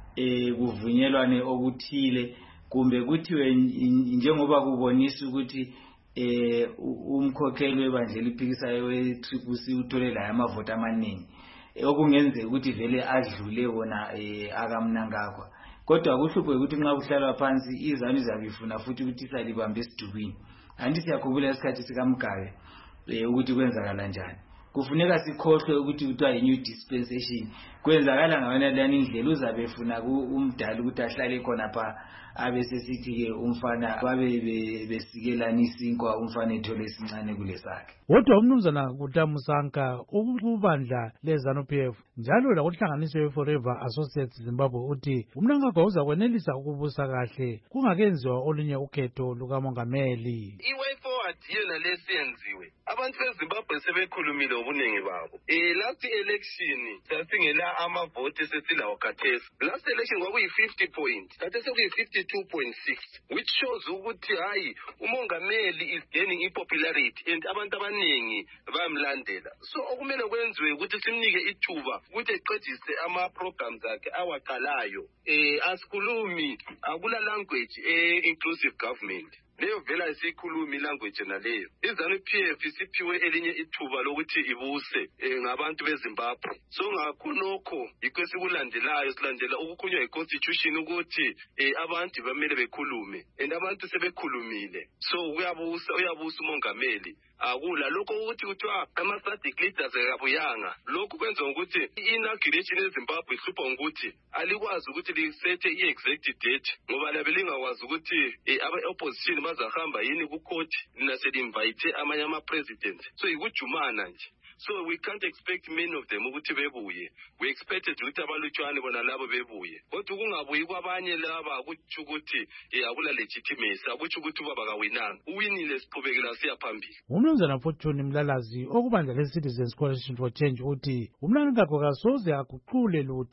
Speaker 10: eh kuvunyelwane okuthile kumbe kuthiwe njengoba kubonisa ukuthi eh umkhokheli webandla eliphikisayo we-Triple C utholela amavoti amaningi okungenzeka ukuthi vele adlule wona eh akaMnangagwa. Kodwa kuhluphe ukuthi nxa kuhlalwa phansi izanu izabifuna futhi ukuthi isalibambe esidubini. Andithi siyakhumbula isikhathi sikaMgabe eh ukuthi kwenzakala kanjani. Kufuneka sikhohlwe ukuthi kuthiwa i-new dispensation kwenzakala ngabanalani indlela uzabefuna umdala ukuthi ahlale khona pha abesesithi ke umfana babe besikelana isinkwa umfana ethole isincane kulesakhe.
Speaker 3: Kodwa umnumzana Kutamusanka ukubandla leZANU-P F njalo lakuhlanganiso ye-Forever Associates Zimbabwe uthi uMnangagwa uzakwenelisa ukubusa kahle kungakenziwa olunye ukhetho lukamongameli.
Speaker 11: I-way forward yena lesiyenziwe abantu beZimbabwe sebekhulumile obunengi babo. Eh last election sasingela amavoti sesilawo khathesi. Last election kwakuyi fifty point. Khathesi kuyi fifty-two point six, which shows ukuthi hayi umongameli is gaining popularity and abantu abaningi bayamlandela. So okumele kwenziwe ukuthi simnike ithuba ukuthi eqedise ama programs akhe awaqalayo. Eh asikhulumi akula language eh inclusive government. Leyo vela isikhulumi language naleyo. iZANU-P F isiphiwe elinye ithuba lokuthi ibuse ngabantu beZimbabwe. So ngakho nokho yikho sikulandelayo silandela ukukhulunywa iconstitution ukuthi abantu bamele bekhulume and abantu sebekhulumile. So uyabusa uyabusa umongameli. Akula lokho ukuthi kuthiwa ama-SADC leaders akabuyanga. Lokho kwenza ukuthi i-inauguration eZimbabwe ihlupha ukuthi alikwazi ukuthi lisethe i-exact date ngoba labe lingakwazi ukuthi aba-opposition bazahamba yini ku-court naselinvite amanye ama-president. So ikujumana nje. So we can't expect many of them ukuthi bebuye. We expected ukuthi abalutshwane bona labo bebuye. Kodwa kungabuyi kwabanye laba akutsho ukuthi akula legitimacy, akutsho ukuthi ubaba kawinanga. Uwinile siqhubekela siya phambili.
Speaker 3: Umnumzana Fortune Mlalazi okubandla le-Citizens Coalition for Change uthi uMnangagwa kasoze aguqule lutho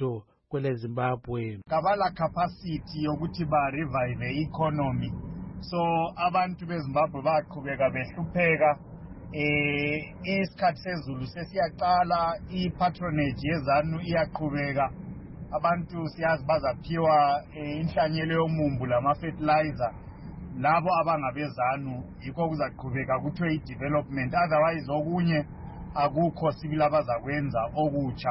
Speaker 3: kwele Zimbabwe.
Speaker 12: Kabala capacity yokuthi ba revive economy. So abantu beZimbabwe baqhubeka behlupheka. Eh isikhathi sezulu sesiyaqala, i-patronage yezanu iyaqhubeka. Abantu siyazi bazaphiwa inhlanyelo yomumbu lama-fertilizer. Labo abangabezanu yikho kuzaqhubeka kuthiwe i-development. Otherwise okunye akukho sibili abazakwenza okutsha.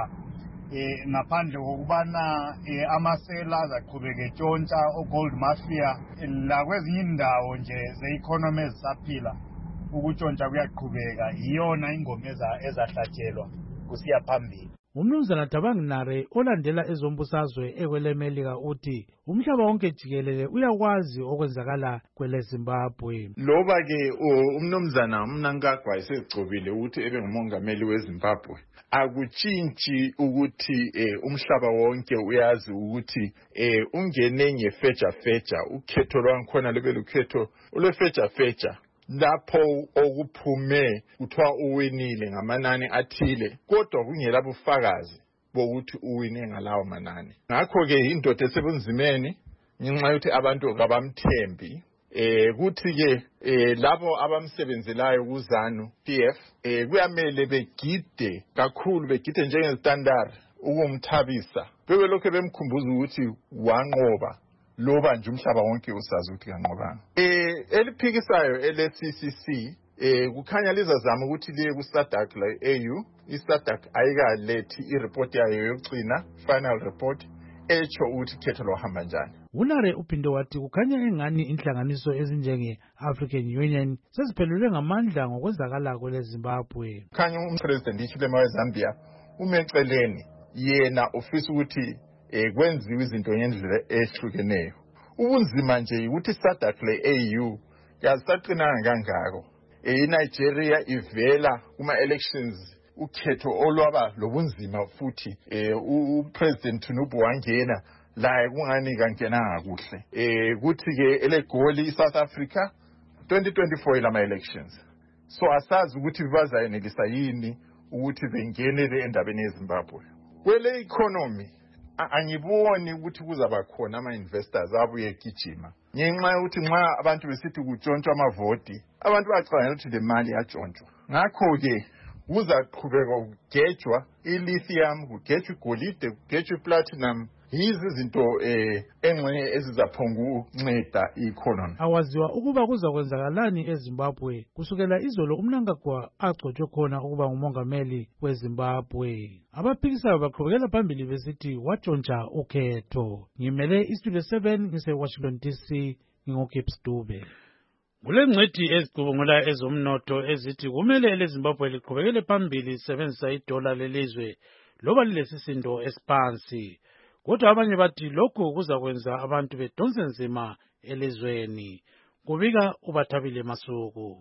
Speaker 12: Eh ngaphandle kokubana amasela azaqhubeka etshontsha o-gold mafia la kwezinye indawo nje ze-economy ezisaphila. Ukutshontsha kuyaqhubeka, iyona ingoma ezahlatshelwa kusiya phambili.
Speaker 3: Umnumzana Tabanginare olandela ezombusazwe ekwele Melika uthi umhlaba wonke jikelele uyakwazi okwenzakala kwele Zimbabwe.
Speaker 13: Loba ke umnumzana Mnangagwa esegcobile ukuthi ebe ngumongameli weZimbabwe, akutshintshi ukuthi umhlaba wonke uyazi ukuthi ungene ngefeja feja, ukhetho lwankhona lebelukhetho olwefeja feja. Lapho okuphume kuthiwa uwinile ngamanani athile, kodwa kungela bufakazi bokuthi uwine ngalawo manani. Ngakho ke indoda esebunzimeni ngenxa yokuthi abantu kabamthembi, eh kuthi ke eh labo abamsebenzelayo kuZanu P F eh kuyamele begide kakhulu, begide njengezitandard ukumthabisa, bebe lokho bemkhumbuza ukuthi wanqoba. Loba nje umhlaba wonke usazi ukuthi kanqobanga. Eh eliphikisayo ele C C C eh kukhanya lizazama ukuthi liye ku SADC la A U. I-SADC ayikalethi i-report yayo yokugcina, final report, echo ukuthi khetho lohamba njani.
Speaker 3: Unare uphinde wathi kukhanya engani inhlanganiso ezinjenge African Union seziphelelwe ngamandla ngokwenzakala kwele Zimbabwe.
Speaker 13: Khanya umpresident ichilema weZambia umeceleni yena ofisa ukuthi eh kwenziwe izinto ngendlela ehlukeneyo. Ubunzima nje ukuthi SADC le A U yazaqinanga kangako. eNigeria ivela kuma elections ukhetho olwaba lobunzima futhi eh upresident Tinubu wangena la kungani kangenanga kuhle. Eh kuthi ke elegoli iSouth Africa twenty twenty-four ilama elections. So asazi ukuthi bazayenelisa yini ukuthi bengenele endabeni yeZimbabwe. Kwele economy angiboni ukuthi kuzaba khona ama investors abuye gijima. Ngenxa yokuthi nxa abantu besithi kutshontshwa amavoti, abantu bacabanga ukuthi le mali yatshontshwa. Ngakho ke kuzaqhubeka ukugejwa i-lithium, kugejwa igolide, kugejwa i-platinum. Yizi izinto eh engxenye ezizaphonga ukunceda i-economy.
Speaker 3: Awaziwa ukuba kuzakwenzakalani eZimbabwe kusukela izolo uMnangagwa agcotshwe khona ukuba ngumongameli weZimbabwe. Abaphikisayo baqhubekela phambili besithi watshontsha ukhetho. Ngimele iStudio seven ngise Washington D C, ngingoGibbs Dube. Kule ngcedi ezicubungula ezomnotho ezithi kumele eleZimbabwe liqhubekele phambili lisebenzisa idola lelizwe loba lilesisindo esiphansi. Kodwa abanye bathi lokhu kuzakwenza abantu bedonse nzima elizweni. Kubika uBathabile Masuku.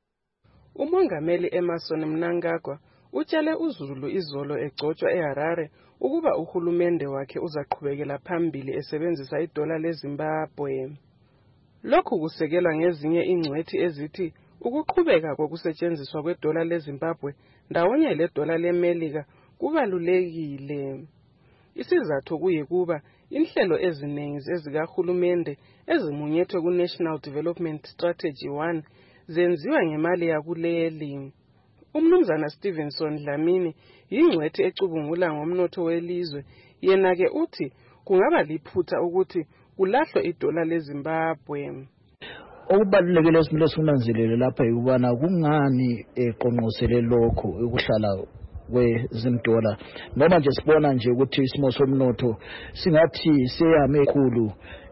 Speaker 22: Umongameli Emmerson Mnangagwa utshele uZulu izolo egcotshwa eHarare ukuba uhulumende wakhe uzaqhubekela phambili esebenzisa idola leZimbabwe. Lokhu kusekelwa ngezinye ingcwethi ezithi ukuqhubeka kokusetshenziswa kwedola leZimbabwe ndawonye ledola leMelika kubalulekile. Isizathu kuyikuba inhlelo eziningi ezikahulumende ezimunyethwe ku-National Development Strategy one zenziwa ngemali yakuleli. Umnumzana Stevenson Dlamini yingcwethi ecubungula ngomnotho welizwe, yena-ke uthi kungaba liphutha ukuthi kulahlwe idola leZimbabwe.
Speaker 14: Okubalulekile esimele sikunanzelele lapha yikubana kungani eqonqosele lokho ukuhlala kwezimdola, noma nje sibona nje ukuthi isimo somnotho singathi seyame ekhulu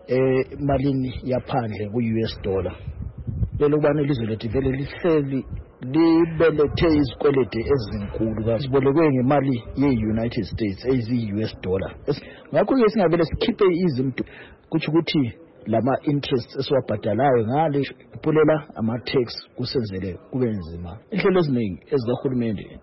Speaker 14: emalini yaphandle ku-U S dollar. Lelo kubana ilizwe lethu vele lihleli libelethe izikwelede ezinkulu kazibolekwe ngemali ye-United States eziyi-U S dollar. Ngakho-ke singavele sikhiphe izimdo kuthi ukuthi lama interest esiwabhadalayo ngale iphulela ama-tax kusenzele kube nzima. Inhlelo eziningi ezikahulumende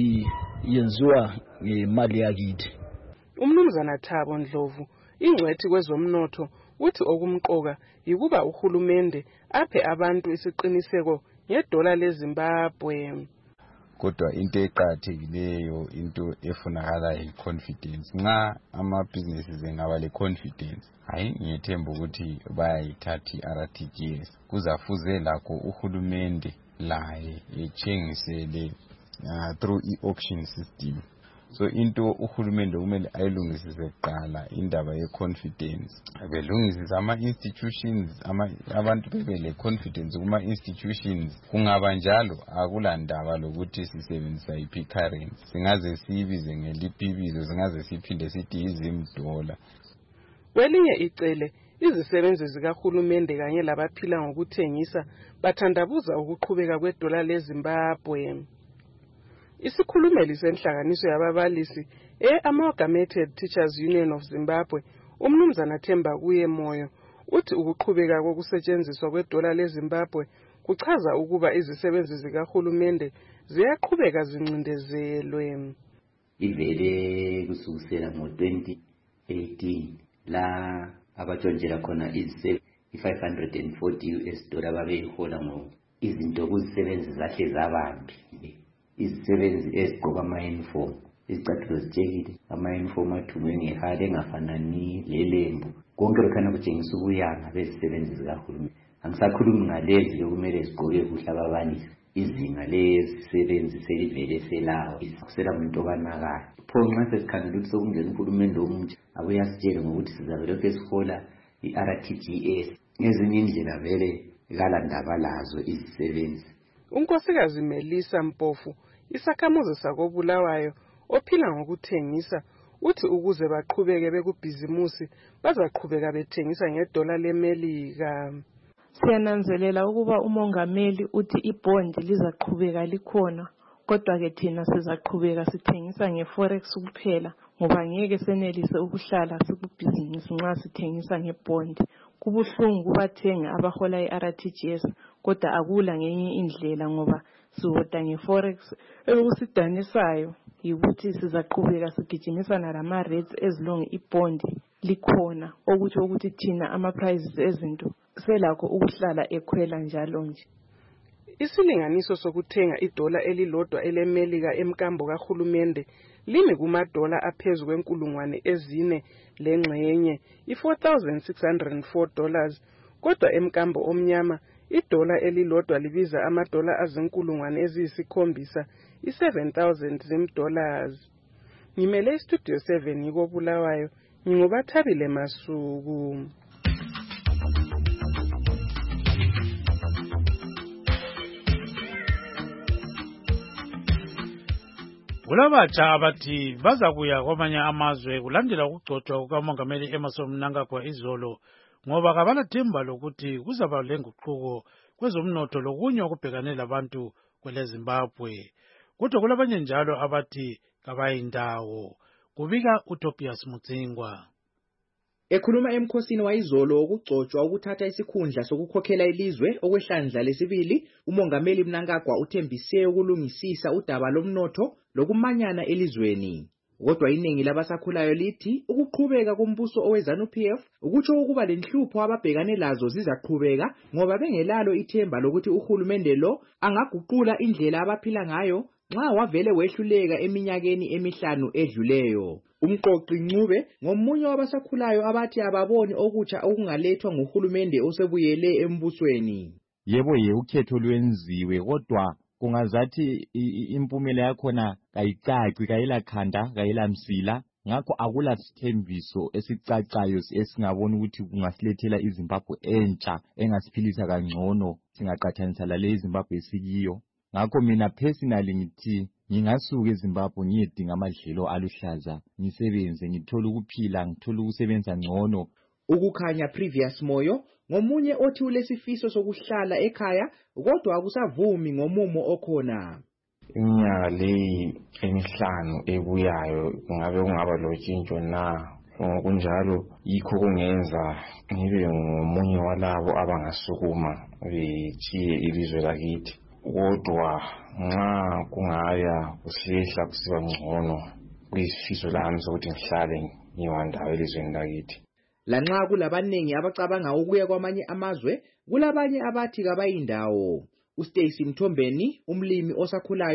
Speaker 14: ziyenziwa ngemali yakithi.
Speaker 22: Umnumzana Thabo Ndlovu ingcwethi kwezomnotho uthi okumqoka yikuba uhulumende aphe abantu isiqiniseko ngedola leZimbabwe.
Speaker 15: kodwa into eqakathekileyo into efunakala yi-confidence. Nxa ama-businesses engaba le-confidence, hayi ngiyethemba ukuthi bayayithatha i-R T G S. Kuzafuze lakho uhulumende laye ethengisele uh, through i-auction system. So into uhulumende kumele ayilungisise kuqala indaba ye-confidence. Belungisise ama-institutions, ama, abantu bebele confidence kuma-institutions. Kungaba njalo akulandaba lokuthi sisebenzisa iphi currency. Singaze sibize ngeliphibizo, singaze siphinde sithi izimdola.
Speaker 22: Kwelinye icele, izisebenzi zikahulumende kanye labaphila ngokuthengisa bathandabuza ukuqhubeka kwedola leZimbabwe. Isikhulumeli senhlanganiso yababalisi e-Amalgamated Teachers Union of Zimbabwe, umnumzana Themba Kuye Moyo, uthi ukuqhubeka kokusetshenziswa kwedola leZimbabwe kuchaza ukuba izisebenzi zikahulumende ziyaqhubeka zincindezelwe.
Speaker 17: Ivele kusukela ngo twenty eighteen la abatshontshela khona i-five hundred forty U S dollar babeyihola ngo izinto kuzisebenzi zahle zabambi. Izisebenzi ezigqoka ama-uniform, izicathulo zitshekile, ama-uniform athungwe ngehali engafanani lelembu. Konke lokhana kutshengisa ubuyanga bezisebenzi zikahulumende. Angisakhulumi ngalezi okumele zigqoke kuhle ababalisi. Izinga lezisebenzi selivele selawo, kusela muntu obanakayo. Pho nxa sesikhangela ukuthi sokungena uhulumende omutsha, abuye asitshele ngokuthi sizabe lokhu sihola i-R T G S. Ngezinye indlela vele kalandaba lazo izisebenzi.
Speaker 22: Unkosikazi Melissa Mpofu, isakhamuzi sakobulawayo ophila ngokuthengisa, uthi ukuze baqhubeke bekubhizimusi bazaqhubeka bethengisa ngedola leMelika.
Speaker 18: Siyananzelela ukuba umongameli uthi ibhondi lizaqhubeka likhona, kodwa ke thina sizaqhubeka sithengisa ngeforex kuphela ngoba ngeke senelise ukuhlala sikubhizinisi nxa sithengisa ngebhondi. Kubuhlungu kubathenga abahola i-R T G S, kodwa akula ngenye indlela ngoba sihoda ngeforex. Okusidanisayo yikuthi sizaqhubeka sigijimisana lama-rates as long ibhondi likhona, okuthi ukuthi thina ama-prices ezinto selakho ukuhlala ekhwela njalo nje.
Speaker 22: Isilinganiso sokuthenga idola elilodwa eleMelika emkambo kahulumende limi kumadola aphezu kwenkulungwane ezine lengxenye, i-four thousand six hundred four dollars, kodwa emkambo omnyama idola elilodwa libiza amadola azinkulungwane eziyisikhombisa, i-seven thousand zim-dollars. Ngimele istudio seven yikobulawayo, ngingubathabile Masuku.
Speaker 3: Kulabatsha abathi bazakuya kwamanye amazwe kulandela ukugcotshwa kukamongameli Emmerson Mnangagwa izolo ngoba kabalathemba lokuthi kuzaba lenguquko kwezomnotho lokunye okubhekane labantu kwele Zimbabwe. Kodwa kulabanye njalo abathi kabayindawo. Kubika Utopias Mutsingwa.
Speaker 16: Ekhuluma emkhosini wayizolo ukugcotshwa ukuthatha isikhundla sokukhokhela ilizwe okwehlandla lesibili, umongameli Mnangagwa uthembise ukulungisisa udaba lomnotho lokumanyana elizweni. Kodwa iningi labasakhulayo lithi ukuqhubeka kombuso owezanu P F ukutsho ukuba lenhlupho ababhekane lazo zizaqhubeka ngoba bengelalo ithemba lokuthi uhulumende lo angaguqula indlela abaphila ngayo nxa wavele wehluleka eminyakeni emihlanu edluleyo. Umqoqi Ncube ngomunye wabasakhulayo abathi ababoni okutsha okungalethwa nguhulumende osebuyele embusweni.
Speaker 19: Yebo ye ukhetho lwenziwe kodwa kungazathi impumela yakhona kayicaci, kayila khanda, kayila msila, ngakho akula sithembiso esicacayo esingabona ukuthi kungasilethela iZimbabwe entsha engasiphilisa kangcono singaqathanisa lale iZimbabwe esikiyo. Ngakho mina personally ngithi ngingasuka eZimbabwe ngiyedinga amadlelo aluhlaza, ngisebenze, ngithola ukuphila, ngithola ukusebenza ngcono.
Speaker 16: Ukukhanya Previous Moyo ngomunye othi ulesifiso sokuhlala ekhaya kodwa akusavumi ngomumo okhona.
Speaker 20: Iminyaka leyi emihlanu ebuyayo ngabe kungaba lotshintsho na? Ngokunjalo yikho kungenza ngibe ngomunye walabo abangasukuma betshiye ilizwe lakithi. Kodwa nxa kungaya kusihla kusiba ngcono kuyisifiso lami sokuthi ngihlale ngiwandawo elizweni lakithi.
Speaker 16: Lanxa kulabaningi abacabanga ukuya kwamanye amazwe, kulabanye abathi kabayindawo. uStacy Mthombeni, umlimi osakhulayo,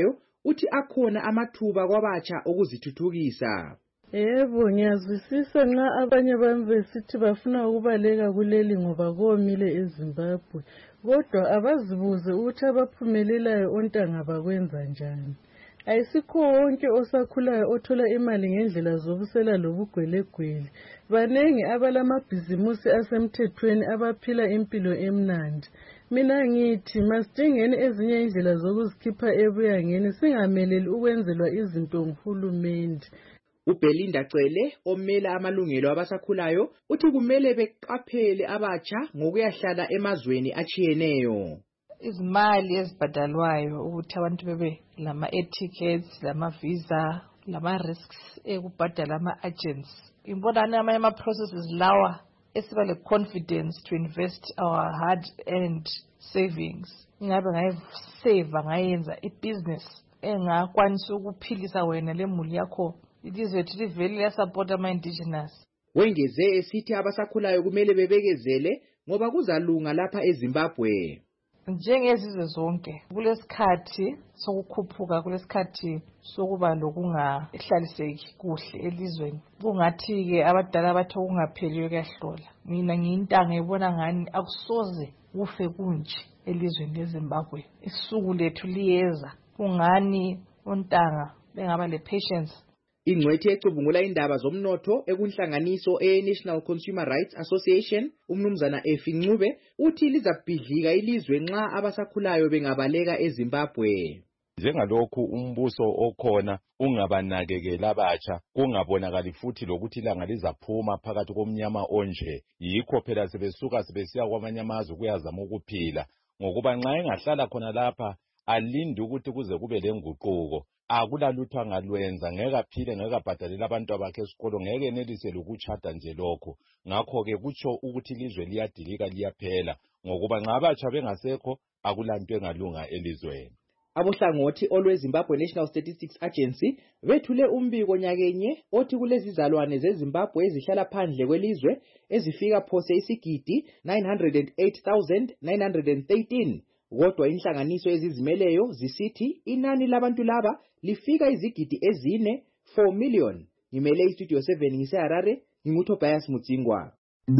Speaker 16: uthi akhona amathuba kwabatsha okuzithuthukisa.
Speaker 1: Yebo, ngiyazwisisa nxa abanye bami besithi bafuna ukubaleka kuleli ngoba komile eZimbabwe, kodwa abazibuze ukuthi abaphumelelayo ontanga bakwenza njani. Ayisikho wonke osakhulayo othola imali ngendlela zobusela lobugwelegwele. Banengi abalamabhizimusi asemthethweni abaphila impilo emnandi. Mina ngithi masidingeni ezinye indlela zokuzikhipha ebuyangeni, singameleli ukwenzelwa izinto nguhulumende.
Speaker 16: uBelinda Cele omela amalungelo abasakhulayo uthi kumele beqaphele abatsha ngokuyahlala emazweni achiyeneyo.
Speaker 2: Izimali ezibhadalwayo ukuthi abantu bebe lama etickets, lama visa, lama risks ekubhadala ama agents. Imbonana amanye ama processes lawa esiba le confidence to invest our hard earned savings. Ingabe ngayi save ngayenza ibusiness engakwanisa ukuphilisa wena lemuli yakho. Ilizwe lethu livele liyasupport ama indigenous.
Speaker 16: Wengeze esithi abasakhulayo kumele bebekezele ngoba kuzalunga lapha eZimbabwe.
Speaker 2: Njengezizwe zonke kulesikhathi sokukhuphuka, kulesikhathi sokuba lokungahlaliseki kuhle elizweni. Kungathi ke abadala bathi okungapheliyo kuyahlola. Mina ngiyintanga ibona ngani akusoze kufe kunje elizweni leZimbabwe. Isuku lethu liyeza. Kungani ontanga bengaba le patience.
Speaker 16: Ingcwethi ecubungula indaba zomnotho ekunhlanganiso e-National Consumer Rights Association, umnumzana Efi Ncube, uthi lizabhidlika ilizwe nxa abasakhulayo bengabaleka eZimbabwe.
Speaker 19: Njengalokhu umbuso okhona ungabanakekela abatsha, kungabonakali futhi lokuthi ilanga lizaphuma phakathi komnyama onje. Yikho phela sebesuka sebesiya kwamanye amazwe kuyazama ukuphila, ngokuba nxa engahlala khona lapha alinde ukuthi kuze kube lenguquko. Akulalutho angalwenza, ngeke aphile, ngeke abhadalela abantu bakhe esikolo, ngeke enelise lokutshada nje lokho. Ngakho ke kutsho ukuthi ilizwe liyadilika liyaphela, ngokuba nxa abatsha bengasekho akulanto engalunga elizweni.
Speaker 16: Abohlangothi olweZimbabwe National Statistics Agency bethule umbiko nyakenye othi kulezizalwane zeZimbabwe ezihlala phandle kwelizwe ezifika phose isigidi nine hundred eight thousand nine hundred thirteen. Kodwa inhlanganiso ezizimeleyo zisithi inani labantu laba lifika izigidi ezine, four million. Ngimele iStudio seven ngiseHarare, nginguTobias Mutsingwa.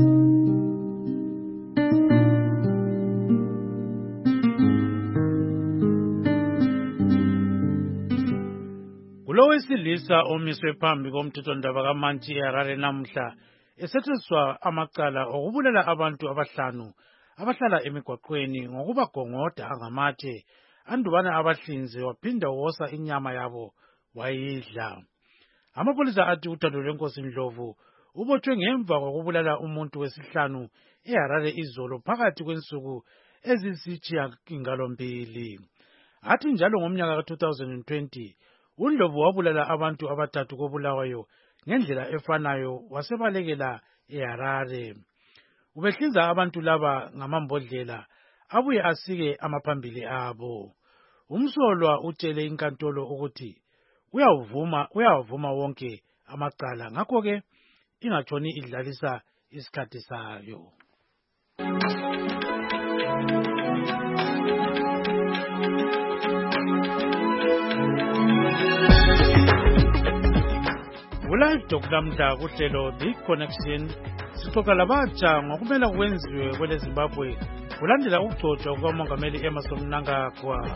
Speaker 3: Kulo wesilisa omiswe phambi komthethondaba kaMantshi eHarare namhla esetheswa amacala okubulela abantu abahlanu abahlala emigwaqweni ngokubagongoda angamathe andubana abahlinze waphinda wosa inyama yabo wayidla. Amapolisa athi uThando lwenkosi Ndlovu ubotshwe ngemva kokubulala umuntu wesihlanu eHarare izolo phakathi kwensuku ezisitshiyagalombili. Athi njalo ngomnyaka ka two thousand twenty uNdlovu wabulala abantu abathathu kobulawayo ngendlela efanayo wasebalekela eHarare. Ubehlinza abantu laba ngamambodlela abuye asike amaphambili abo. Umsolwa utshele inkantolo ukuthi uyavuma uyavuma wonke amacala, ngakho ke ingatshoni idlalisa isikhathi sayo. Ulive doculamda kuhlelo The Connection sixoxa labatsha ngokumela kwenziwe kwele Zimbabwe kulandela ukugcotshwa kukamongameli Emmerson Mnangagwa.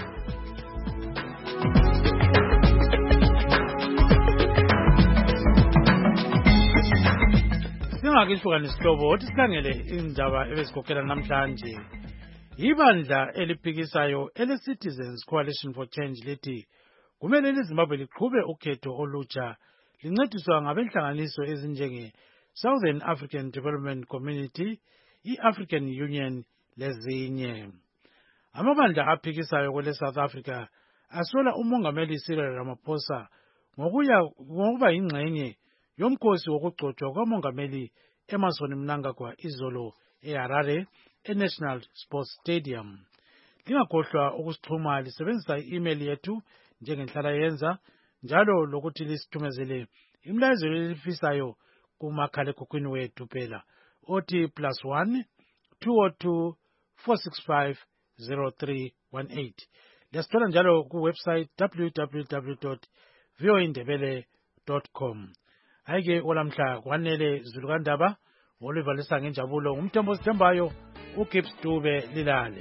Speaker 3: Singakihlukanisa isihlobo othi sikhangele indaba ebesikhokhela namhlanje. Ibandla eliphikisayo ele-Citizens Coalition for Change lithi kumele iZimbabwe liqhube ukhetho olutsha lincediswa ngabenhlanganiso ezinjenge Southern African Development Community, i-African Union lezinye. Amabandla aphikisayo kwele South Africa asola umongameli Cyril Ramaphosa ngokuya ngokuba yingxenye yomkhosi wokugcotshwa kwamongameli Emmerson Mnangagwa izolo eHarare eNational Sports Stadium. Lingakhohlwa ukusixhuma lisebenzisa i-email yethu njengenhlala yenza, njalo lokuthi lisithumezele imlayezo elifisayo kumakhalekhukhwini wethu phela othi plus one two oh two four six five zero three one eight. yasithola njalo kuwebsite w w w dot v o indebele dot com. Hayike olamhla kwanele Zulukandaba olivalisa ngenjabulo ngumthembo sithembayo uGibbs Dube Lilale.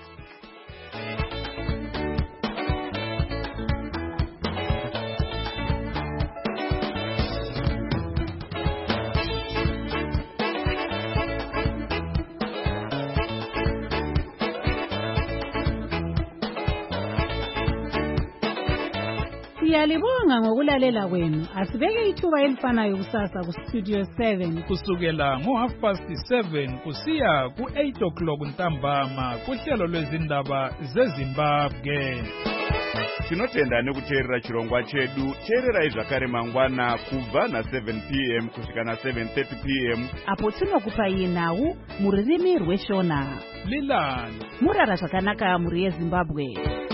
Speaker 5: Siyalibonga ngokulalela kwenu. Asibeke ithuba elifanayo kusasa ku Studio seven
Speaker 6: kusukela ngo half past seven kusiya ku eight o'clock ntambama kuhlelo lwezindaba zeZimbabwe.
Speaker 21: Tinotenda nekuteerera chirongwa chedu. Teererai zvakare mangwana kubva na seven p m kusvika na seven thirty p m
Speaker 5: apo tinokupai nhau muririmi rweshona.
Speaker 6: Lilani
Speaker 5: Murara zvakanaka muri yeZimbabwe.